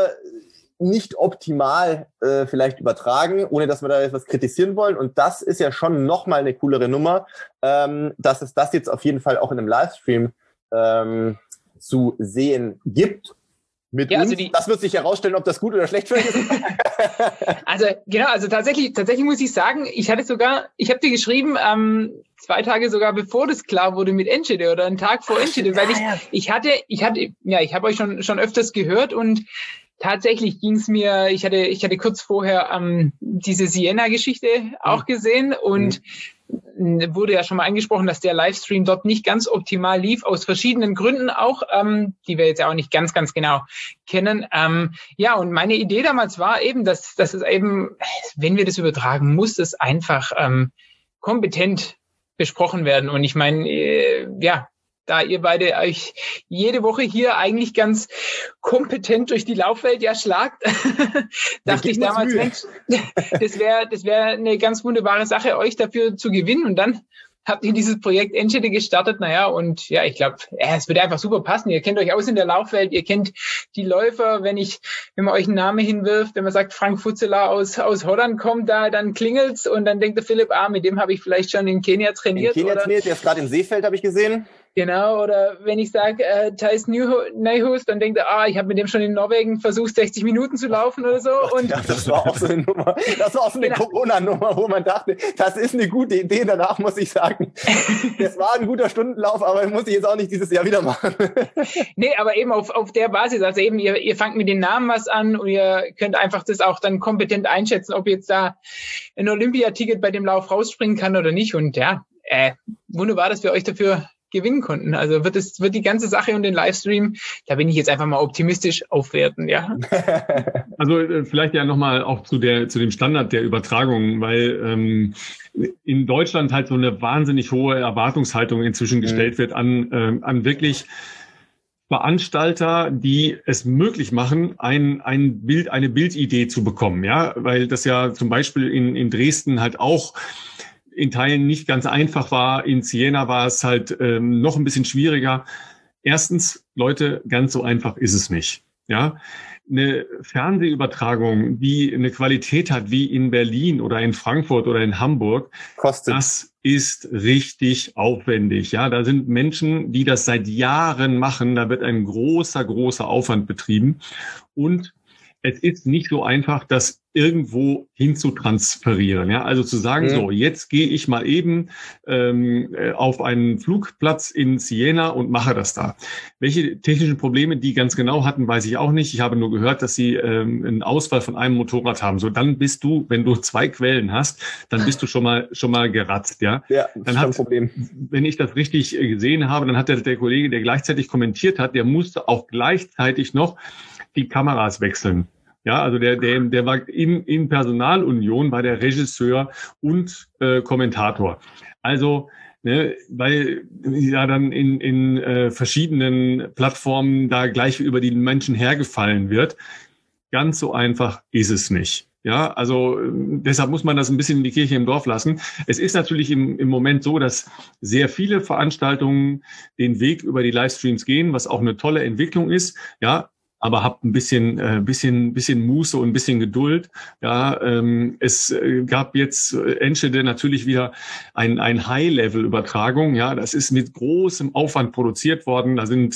optimal vielleicht übertragen, ohne dass wir da etwas kritisieren wollen. Und das ist ja schon nochmal eine coolere Nummer, dass es das jetzt auf jeden Fall auch in einem Livestream zu sehen gibt. Mit uns. Also das wird sich herausstellen, ob das gut oder schlecht für euch ist. Also genau, also tatsächlich muss ich sagen, ich habe dir geschrieben, 2 Tage sogar bevor das klar wurde mit Enschede oder einen Tag vor Enschede, weil ich habe euch schon öfters gehört und tatsächlich ging es mir, ich hatte kurz vorher diese Siena-Geschichte auch gesehen und wurde ja schon mal angesprochen, dass der Livestream dort nicht ganz optimal lief, aus verschiedenen Gründen auch, die wir jetzt ja auch nicht ganz genau kennen. Und meine Idee damals war eben, dass es eben, wenn wir das übertragen, muss es einfach kompetent besprochen werden. Und ich meine, da ihr beide euch jede Woche hier eigentlich ganz kompetent durch die Laufwelt schlagt, dachte ich damals, Mensch, das wäre eine ganz wunderbare Sache, euch dafür zu gewinnen. Und dann habt ihr dieses Projekt Enschede gestartet. Ich glaube, es würde einfach super passen. Ihr kennt euch aus in der Laufwelt, ihr kennt die Läufer. Wenn man euch einen Namen hinwirft, wenn man sagt, Frank Futzeler aus Holland kommt da, dann klingelt's und dann denkt der Philipp, mit dem habe ich vielleicht schon in Kenia trainiert. Der ist gerade in Seefeld, habe ich gesehen. Genau, oder wenn ich sage, Thijs Nijhuis, dann denkt er, ich habe mit dem schon in Norwegen versucht, 60 Minuten zu laufen oder so. Und ja, das war auch so eine Nummer. Das war auch so eine Corona-Nummer, wo man dachte, das ist eine gute Idee. Danach muss ich sagen, das war ein guter Stundenlauf, aber muss ich jetzt auch nicht dieses Jahr wieder machen. Nee, aber eben auf der Basis, also eben, ihr fangt mit den Namen was an und ihr könnt einfach das auch dann kompetent einschätzen, ob jetzt da ein Olympiaticket bei dem Lauf rausspringen kann oder nicht. Und ja, wunderbar, dass wir euch dafür gewinnen konnten. Also wird die ganze Sache und den Livestream, da bin ich jetzt einfach mal optimistisch, aufwerten, ja. Also vielleicht ja nochmal auch zu dem Standard der Übertragung, weil in Deutschland halt so eine wahnsinnig hohe Erwartungshaltung inzwischen gestellt wird an wirklich Veranstalter, die es möglich machen, eine Bildidee zu bekommen, ja, weil das ja zum Beispiel in Dresden halt auch in Teilen nicht ganz einfach war. In Siena war es halt noch ein bisschen schwieriger. Erstens, Leute, ganz so einfach ist es nicht. Ja, eine Fernsehübertragung, die eine Qualität hat wie in Berlin oder in Frankfurt oder in Hamburg, das ist richtig aufwendig. Ja, da sind Menschen, die das seit Jahren machen. Da wird ein großer Aufwand betrieben. Und es ist nicht so einfach, das irgendwo hinzutransferieren. Ja, also zu sagen, so, jetzt gehe ich mal eben auf einen Flugplatz in Siena und mache das da. Welche technischen Probleme die ganz genau hatten, weiß ich auch nicht. Ich habe nur gehört, dass sie einen Ausfall von einem Motorrad haben. So, dann bist du, wenn du 2 Quellen hast, dann bist du schon mal geratzt. Ja, ja, das ist ein Problem. Wenn ich das richtig gesehen habe, dann hat der Kollege, der gleichzeitig kommentiert hat, der musste auch gleichzeitig noch die Kameras wechseln. Ja, also der war in Personalunion, war der Regisseur und Kommentator. Also, ne, weil ja dann in verschiedenen Plattformen da gleich über die Menschen hergefallen wird. Ganz so einfach ist es nicht. Ja, also deshalb muss man das ein bisschen in die Kirche im Dorf lassen. Es ist natürlich im Moment so, dass sehr viele Veranstaltungen den Weg über die Livestreams gehen, was auch eine tolle Entwicklung ist. Ja, aber habt ein bisschen Muße und ein bisschen Geduld. Ja, es gab jetzt Enschede natürlich wieder ein High-Level-Übertragung. Ja, das ist mit großem Aufwand produziert worden. Da sind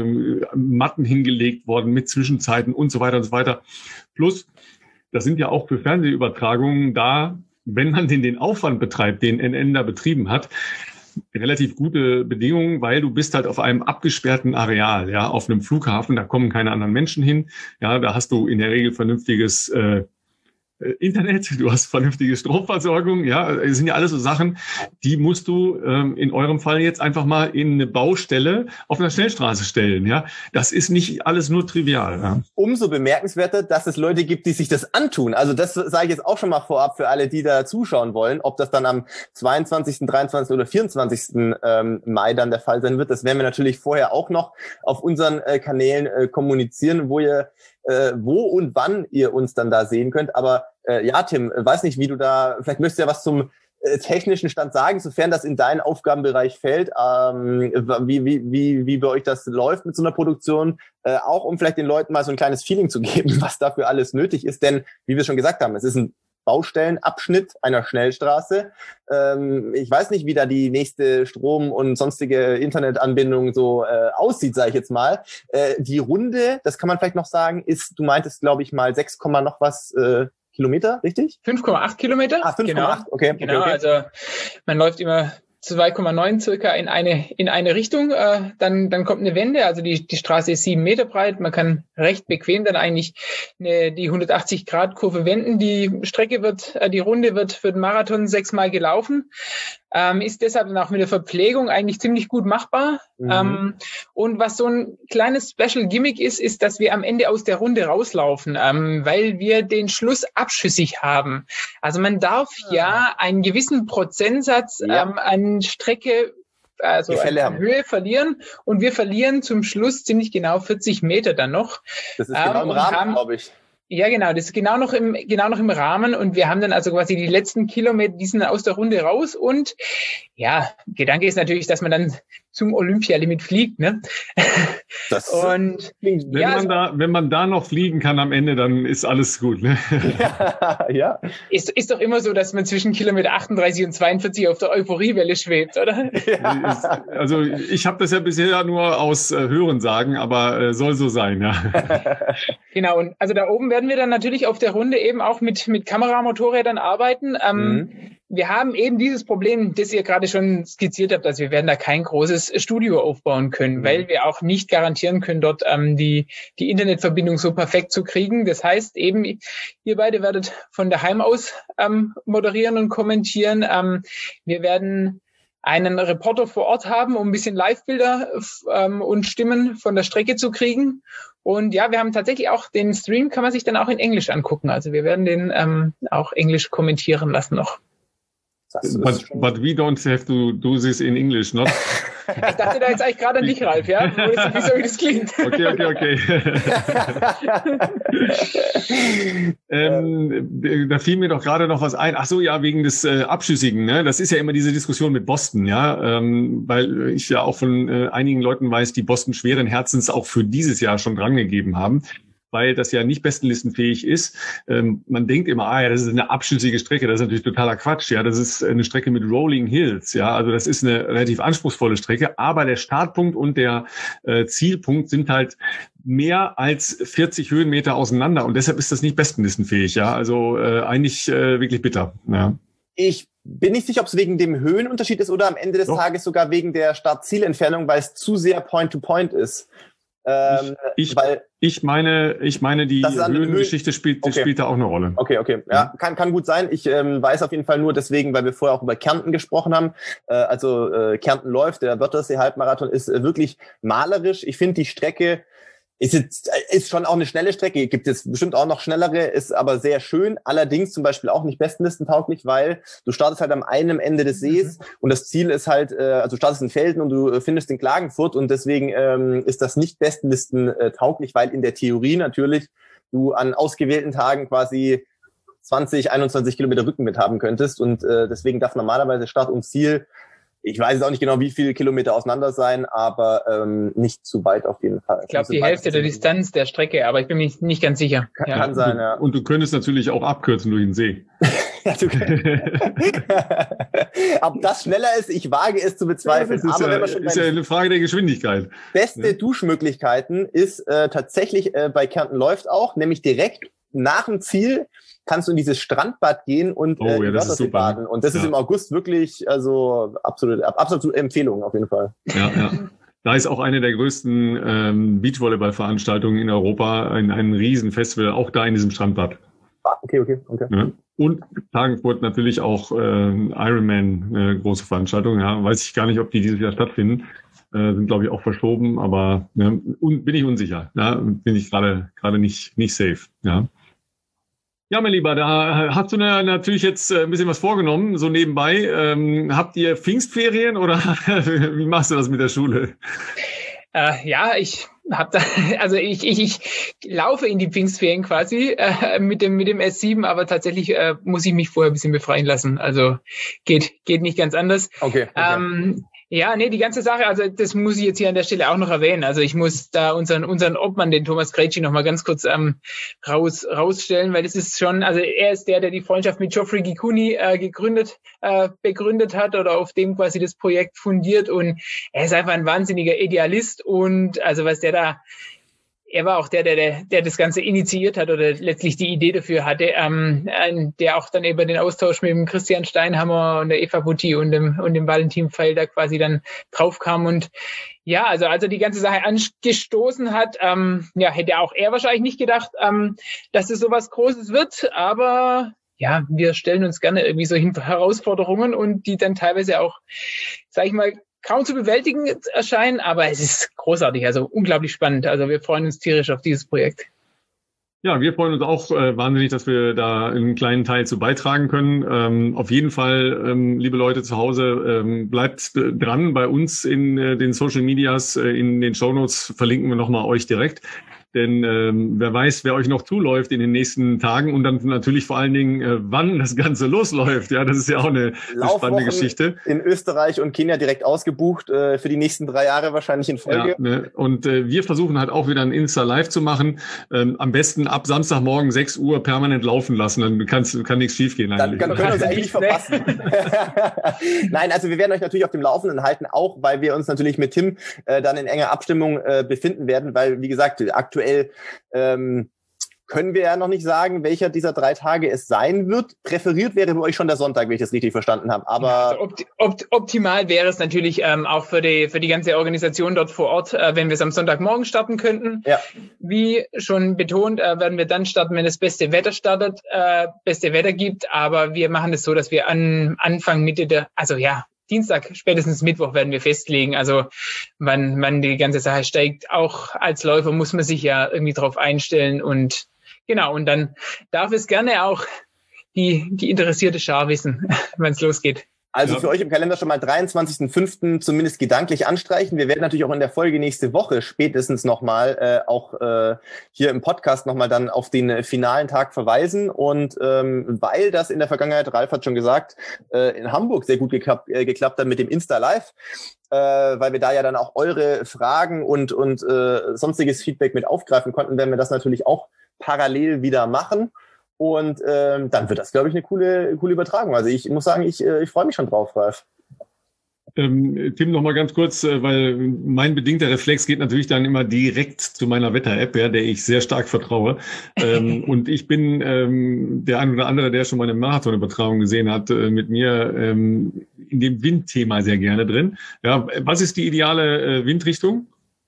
Matten hingelegt worden mit Zwischenzeiten und so weiter und so weiter. Plus, das sind ja auch für Fernsehübertragungen da, wenn man den Aufwand betreibt, den NN da betrieben hat, relativ gute Bedingungen, weil du bist halt auf einem abgesperrten Areal, ja, auf einem Flughafen, da kommen keine anderen Menschen hin, ja, da hast du in der Regel vernünftiges Internet, du hast vernünftige Stromversorgung, ja, das sind ja alles so Sachen, die musst du in eurem Fall jetzt einfach mal in eine Baustelle auf einer Schnellstraße stellen, ja. Das ist nicht alles nur trivial. Ja. Umso bemerkenswerter, dass es Leute gibt, die sich das antun. Also das sage ich jetzt auch schon mal vorab für alle, die da zuschauen wollen, ob das dann am 22., 23. oder 24. Mai dann der Fall sein wird. Das werden wir natürlich vorher auch noch auf unseren Kanälen kommunizieren, wo und wann ihr uns dann da sehen könnt. Aber ja, Tim, weiß nicht, wie du da, vielleicht möchtest du ja was zum technischen Stand sagen, sofern das in deinen Aufgabenbereich fällt, wie bei euch das läuft mit so einer Produktion, auch um vielleicht den Leuten mal so ein kleines Feeling zu geben, was dafür alles nötig ist. Denn, wie wir schon gesagt haben, es ist ein Baustellenabschnitt einer Schnellstraße. Ich weiß nicht, wie da die nächste Strom- und sonstige Internetanbindung so aussieht, sage ich jetzt mal. Die Runde, das kann man vielleicht noch sagen, ist, du meintest, glaube ich mal, 6, noch was Kilometer, richtig? 5,8 Kilometer. 5,8, genau. Okay. Genau, okay. Also man läuft immer 2,9 circa in eine Richtung, dann kommt eine Wende, also die Straße ist 7 Meter breit, man kann recht bequem dann eigentlich die 180-Grad-Kurve wenden, die Runde wird für den Marathon 6-mal gelaufen, ist deshalb dann auch mit der Verpflegung eigentlich ziemlich gut machbar. Und was so ein kleines Special Gimmick ist, dass wir am Ende aus der Runde rauslaufen, weil wir den Schluss abschüssig haben. Also man darf ja einen gewissen Prozentsatz an Strecke, also an Höhe verlieren, und wir verlieren zum Schluss ziemlich genau 40 Meter dann noch. Das ist genau im Rahmen, glaube ich. Ja, genau, das ist genau noch im Rahmen, und wir haben dann also quasi die letzten Kilometer, die sind aus der Runde raus, und ja, Gedanke ist natürlich, dass man dann zum Olympialimit fliegt, ne? Und wenn man da noch fliegen kann am Ende, dann ist alles gut, ne? Ja. Ist doch immer so, dass man zwischen Kilometer 38 und 42 auf der Euphoriewelle schwebt, oder? Ja. Also ich habe das ja bisher nur aus Hörensagen, aber soll so sein, ja. Genau, und also da oben werden wir dann natürlich auf der Runde eben auch mit Kameramotorrädern arbeiten. Wir haben eben dieses Problem, das ihr gerade schon skizziert habt, dass wir werden da kein großes Studio aufbauen können, weil wir auch nicht garantieren können, dort die Internetverbindung so perfekt zu kriegen. Das heißt eben, ihr beide werdet von daheim aus moderieren und kommentieren. Wir werden einen Reporter vor Ort haben, um ein bisschen Live-Bilder und Stimmen von der Strecke zu kriegen. Und ja, wir haben tatsächlich auch den Stream, kann man sich dann auch in Englisch angucken. Also wir werden den auch Englisch kommentieren lassen noch. But we don't have to do this in English, not? Ich dachte da jetzt eigentlich gerade an dich, Ralf, ja? Wieso wie das klingt. Okay. Da fiel mir doch gerade noch was ein. Ach so, ja, wegen des Abschüssigen, ne? Das ist ja immer diese Diskussion mit Boston, ja? Weil ich ja auch von einigen Leuten weiß, die Boston schweren Herzens auch für dieses Jahr schon drangegeben haben, weil das ja nicht bestenlistenfähig ist. Man denkt immer, ja, das ist eine abschüssige Strecke. Das ist natürlich totaler Quatsch. Ja, das ist eine Strecke mit Rolling Hills. Ja, also das ist eine relativ anspruchsvolle Strecke. Aber der Startpunkt und der Zielpunkt sind halt mehr als 40 Höhenmeter auseinander. Und deshalb ist das nicht bestenlistenfähig. Ja, also eigentlich wirklich bitter. Ja. Ich bin nicht sicher, ob es wegen dem Höhenunterschied ist oder am Ende des Tages sogar wegen der Start-Ziel-Entfernung, weil es zu sehr Point-to-Point ist. Ich meine, die Höhengeschichte spielt da auch eine Rolle. Okay. Ja, kann gut sein. Ich weiß auf jeden Fall nur deswegen, weil wir vorher auch über Kärnten gesprochen haben. Kärnten läuft, der Wörthersee-Halbmarathon ist wirklich malerisch. Ich finde die Strecke ist schon auch eine schnelle Strecke. Gibt es bestimmt auch noch schnellere, ist aber sehr schön. Allerdings zum Beispiel auch nicht bestenlistentauglich, weil du startest halt am einen Ende des Sees und das Ziel ist halt, also du startest in Velden und du findest in Klagenfurt und deswegen ist das nicht bestenlistentauglich, weil in der Theorie natürlich du an ausgewählten Tagen quasi 20, 21 Kilometer Rückenwind haben könntest und deswegen darf normalerweise Start und Ziel, ich weiß jetzt auch nicht genau, wie viele Kilometer auseinander sein, aber nicht zu weit auf jeden Fall. Ich glaube, die Hälfte der Distanz der Strecke, aber ich bin mir nicht ganz sicher. Kann sein, ja. Und du könntest natürlich auch abkürzen durch den See. Ja, ob das schneller ist, ich wage es zu bezweifeln. Ja, das ist ja eine Frage der Geschwindigkeit. Beste Duschmöglichkeiten ist tatsächlich bei Kärnten läuft auch, nämlich direkt nach dem Ziel kannst du in dieses Strandbad gehen und in Wörthersee baden. Und das ist im August wirklich, also absolute Empfehlung auf jeden Fall. Ja. Da ist auch eine der größten Beachvolleyball-Veranstaltungen in Europa, ein Riesenfestival, auch da in diesem Strandbad. Okay. Ja. Und Klagenfurt natürlich auch Ironman, große Veranstaltung. Ja, weiß ich gar nicht, ob die dieses Jahr stattfinden. Sind, glaube ich, auch verschoben, aber bin ich unsicher. Ja, bin ich gerade nicht safe. Ja. Ja, mein Lieber, da hast du natürlich jetzt ein bisschen was vorgenommen, so nebenbei. Habt ihr Pfingstferien oder wie machst du das mit der Schule? Ja, ich laufe in die Pfingstferien quasi mit dem S7, aber tatsächlich muss ich mich vorher ein bisschen befreien lassen. Also geht nicht ganz anders. Okay. Ja, nee, die ganze Sache, also das muss ich jetzt hier an der Stelle auch noch erwähnen. Also ich muss da unseren Obmann, den Thomas Krejci, noch mal ganz kurz rausstellen, weil das ist schon, also er ist der die Freundschaft mit Geoffrey Gikuni begründet hat oder auf dem quasi das Projekt fundiert und er ist einfach ein wahnsinniger Idealist und also was er war auch der das Ganze initiiert hat oder letztlich die Idee dafür hatte, der auch dann eben den Austausch mit dem Christian Steinhammer und der Eva Butti und dem Valentin Pfeil da quasi dann drauf kam und ja, also als er die ganze Sache angestoßen hat, hätte auch er wahrscheinlich nicht gedacht, dass es sowas Großes wird, aber ja, wir stellen uns gerne irgendwie so Herausforderungen und die dann teilweise auch, sag ich mal, kaum zu bewältigen erscheinen, aber es ist großartig, also unglaublich spannend. Also wir freuen uns tierisch auf dieses Projekt. Ja, wir freuen uns auch wahnsinnig, dass wir da einen kleinen Teil zu beitragen können. Auf jeden Fall, liebe Leute zu Hause, bleibt dran bei uns in den Social Medias, in den Shownotes verlinken wir nochmal euch direkt. denn wer weiß, wer euch noch zuläuft in den nächsten Tagen und dann natürlich vor allen Dingen, wann das Ganze losläuft. Ja, das ist ja auch eine spannende Geschichte. In Österreich und Kenia direkt ausgebucht für die nächsten 3 Jahre wahrscheinlich in Folge. Ja, ne? Und wir versuchen halt auch wieder ein Insta-Live zu machen. Am besten ab Samstagmorgen 6 Uhr permanent laufen lassen, dann kann nichts schiefgehen eigentlich. Dann können wir uns eigentlich nicht verpassen. Nein, also wir werden euch natürlich auf dem Laufenden halten, auch weil wir uns natürlich mit Tim dann in enger Abstimmung befinden werden, weil, wie gesagt, aktuell können wir ja noch nicht sagen, welcher dieser 3 Tage es sein wird. Präferiert wäre bei euch schon der Sonntag, wenn ich das richtig verstanden habe. Aber also optimal wäre es natürlich auch für die ganze Organisation dort vor Ort, wenn wir es am Sonntagmorgen starten könnten. Ja. Wie schon betont, werden wir dann starten, wenn das beste Wetter gibt. Aber wir machen es so, dass wir Anfang, Mitte Dienstag, spätestens Mittwoch werden wir festlegen, also wann die ganze Sache steigt. Auch als Läufer muss man sich ja irgendwie drauf einstellen und genau, und dann darf es gerne auch die interessierte Schar wissen, wenn es losgeht. Also für euch im Kalender schon mal 23.05. zumindest gedanklich anstreichen. Wir werden natürlich auch in der Folge nächste Woche spätestens nochmal hier im Podcast nochmal dann auf den finalen Tag verweisen. Und weil das in der Vergangenheit, Ralf hat schon gesagt, in Hamburg sehr gut geklappt hat mit dem Insta-Live, weil wir da ja dann auch eure Fragen und sonstiges Feedback mit aufgreifen konnten, werden wir das natürlich auch parallel wieder machen. Und dann wird das, glaube ich, eine coole Übertragung. Also ich muss sagen, ich freue mich schon drauf, Ralf. Tim, noch mal ganz kurz, weil mein bedingter Reflex geht natürlich dann immer direkt zu meiner Wetter-App, ja, der ich sehr stark vertraue. Und ich bin der ein oder andere, der schon mal eine Marathonübertragung gesehen hat, mit mir in dem Windthema sehr gerne drin. Ja, was ist die ideale Windrichtung?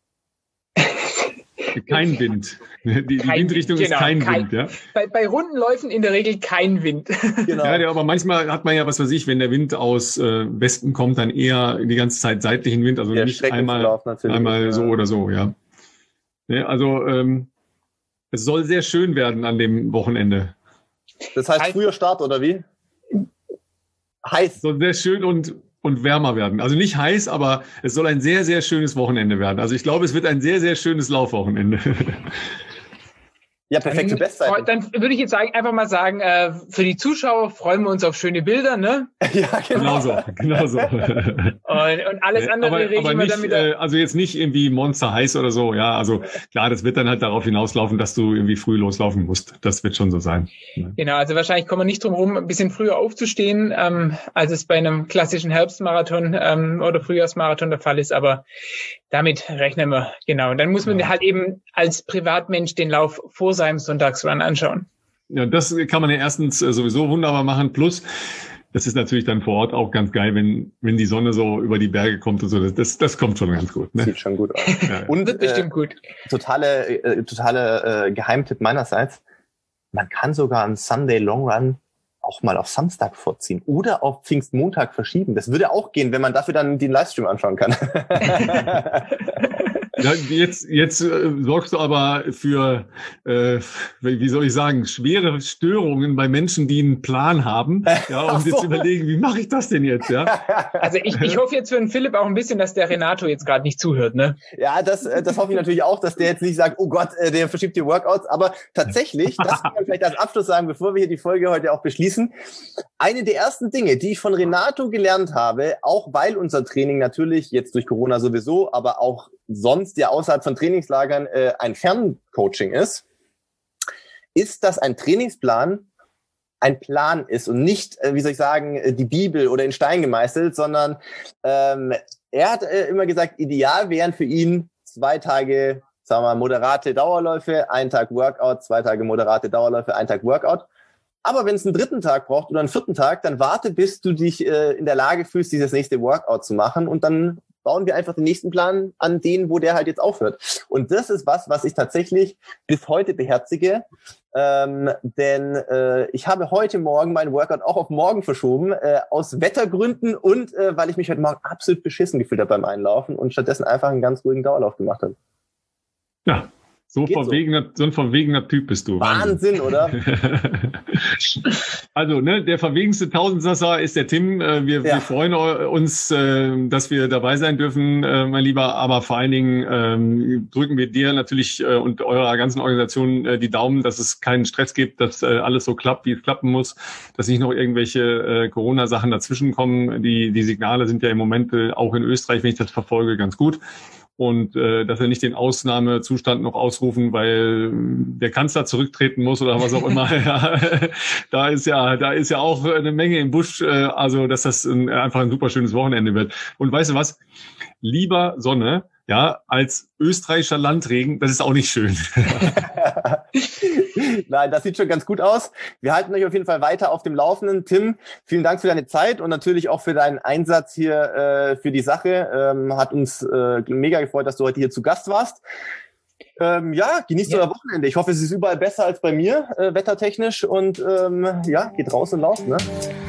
Kein Wind. Die Windrichtung ist kein Wind, ja. Bei runden Läufen in der Regel kein Wind. Genau. Ja, aber manchmal hat man ja, was weiß ich, wenn der Wind aus Westen kommt, dann eher die ganze Zeit seitlichen Wind, also ja, nicht einmal so oder so, ja. Ja, also es soll sehr schön werden an dem Wochenende. Das heißt früher Start, oder wie? Heiß. Soll sehr schön und wärmer werden. Also nicht heiß, aber es soll ein sehr, sehr schönes Wochenende werden. Also ich glaube, es wird ein sehr, sehr schönes Laufwochenende. Ja, perfekte Bestzeit. Dann würde ich jetzt einfach mal sagen, für die Zuschauer freuen wir uns auf schöne Bilder, ne? Ja, genau so. Und alles andere regeln wir dann wieder. Also jetzt nicht irgendwie Monster heiß oder so, ja. Also klar, das wird dann halt darauf hinauslaufen, dass du irgendwie früh loslaufen musst. Das wird schon so sein. Genau, also wahrscheinlich kommen wir nicht drum rum, ein bisschen früher aufzustehen, als es bei einem klassischen Herbstmarathon oder Frühjahrsmarathon der Fall ist, aber damit rechnen wir, genau. Und dann muss man halt eben als Privatmensch den Lauf vor seinem Sonntagsrun anschauen. Ja, das kann man ja erstens sowieso wunderbar machen. Plus, das ist natürlich dann vor Ort auch ganz geil, wenn die Sonne so über die Berge kommt und so. Das kommt schon ganz gut. Ne? Sieht schon gut aus. Ja. Und wird bestimmt gut. Totale Geheimtipp meinerseits. Man kann sogar einen Sunday Long Run auch mal auf Samstag vorziehen oder auf Pfingstmontag verschieben. Das würde auch gehen, wenn man dafür dann den Livestream anschauen kann. Ja, jetzt sorgst du aber für, wie soll ich sagen, schwere Störungen bei Menschen, die einen Plan haben, ja, und jetzt überlegen, wie mache ich das denn jetzt, ja? Also ich hoffe jetzt für den Philipp auch ein bisschen, dass der Renato jetzt gerade nicht zuhört, ne? Ja, das hoffe ich natürlich auch, dass der jetzt nicht sagt, oh Gott, der verschiebt die Workouts, aber tatsächlich, das kann man vielleicht als Abschluss sagen, bevor wir hier die Folge heute auch beschließen, eine der ersten Dinge, die ich von Renato gelernt habe, auch weil unser Training natürlich jetzt durch Corona sowieso, aber auch sonst ja außerhalb von Trainingslagern ein Ferncoaching ist, dass ein Trainingsplan ein Plan ist und nicht, wie soll ich sagen, die Bibel oder in Stein gemeißelt, sondern er hat immer gesagt, ideal wären für ihn 2 Tage, sagen wir mal, moderate Dauerläufe, 1 Tag Workout, 2 Tage moderate Dauerläufe, 1 Tag Workout. Aber wenn es einen 3. Tag braucht oder einen 4. Tag, dann warte, bis du dich in der Lage fühlst, dieses nächste Workout zu machen, und dann bauen wir einfach den nächsten Plan an den, wo der halt jetzt aufhört. Und das ist was ich tatsächlich bis heute beherzige, denn ich habe heute Morgen meinen Workout auch auf morgen verschoben, aus Wettergründen und weil ich mich heute Morgen absolut beschissen gefühlt habe beim Einlaufen und stattdessen einfach einen ganz ruhigen Dauerlauf gemacht habe. Ja, So ein verwegener Typ bist du. Wahnsinn, oder? Also, ne, der verwegenste Tausendsasser ist der Tim. Wir freuen uns, dass wir dabei sein dürfen, mein Lieber. Aber vor allen Dingen drücken wir dir natürlich und eurer ganzen Organisation die Daumen, dass es keinen Stress gibt, dass alles so klappt, wie es klappen muss, dass nicht noch irgendwelche Corona-Sachen dazwischen kommen. Die Signale sind ja im Moment auch in Österreich, wenn ich das verfolge, ganz gut. Und dass wir nicht den Ausnahmezustand noch ausrufen, weil der Kanzler zurücktreten muss oder was auch immer. Ja, da ist ja auch eine Menge im Busch, also dass das einfach ein super schönes Wochenende wird. Und weißt du was? Lieber Sonne, ja, als österreichischer Landregen, das ist auch nicht schön. Nein, das sieht schon ganz gut aus. Wir halten euch auf jeden Fall weiter auf dem Laufenden. Tim, vielen Dank für deine Zeit und natürlich auch für deinen Einsatz hier für die Sache. Hat uns mega gefreut, dass du heute hier zu Gast warst. Genießt euer Wochenende. Ich hoffe, es ist überall besser als bei mir, wettertechnisch. Und geht raus und lauft, ne?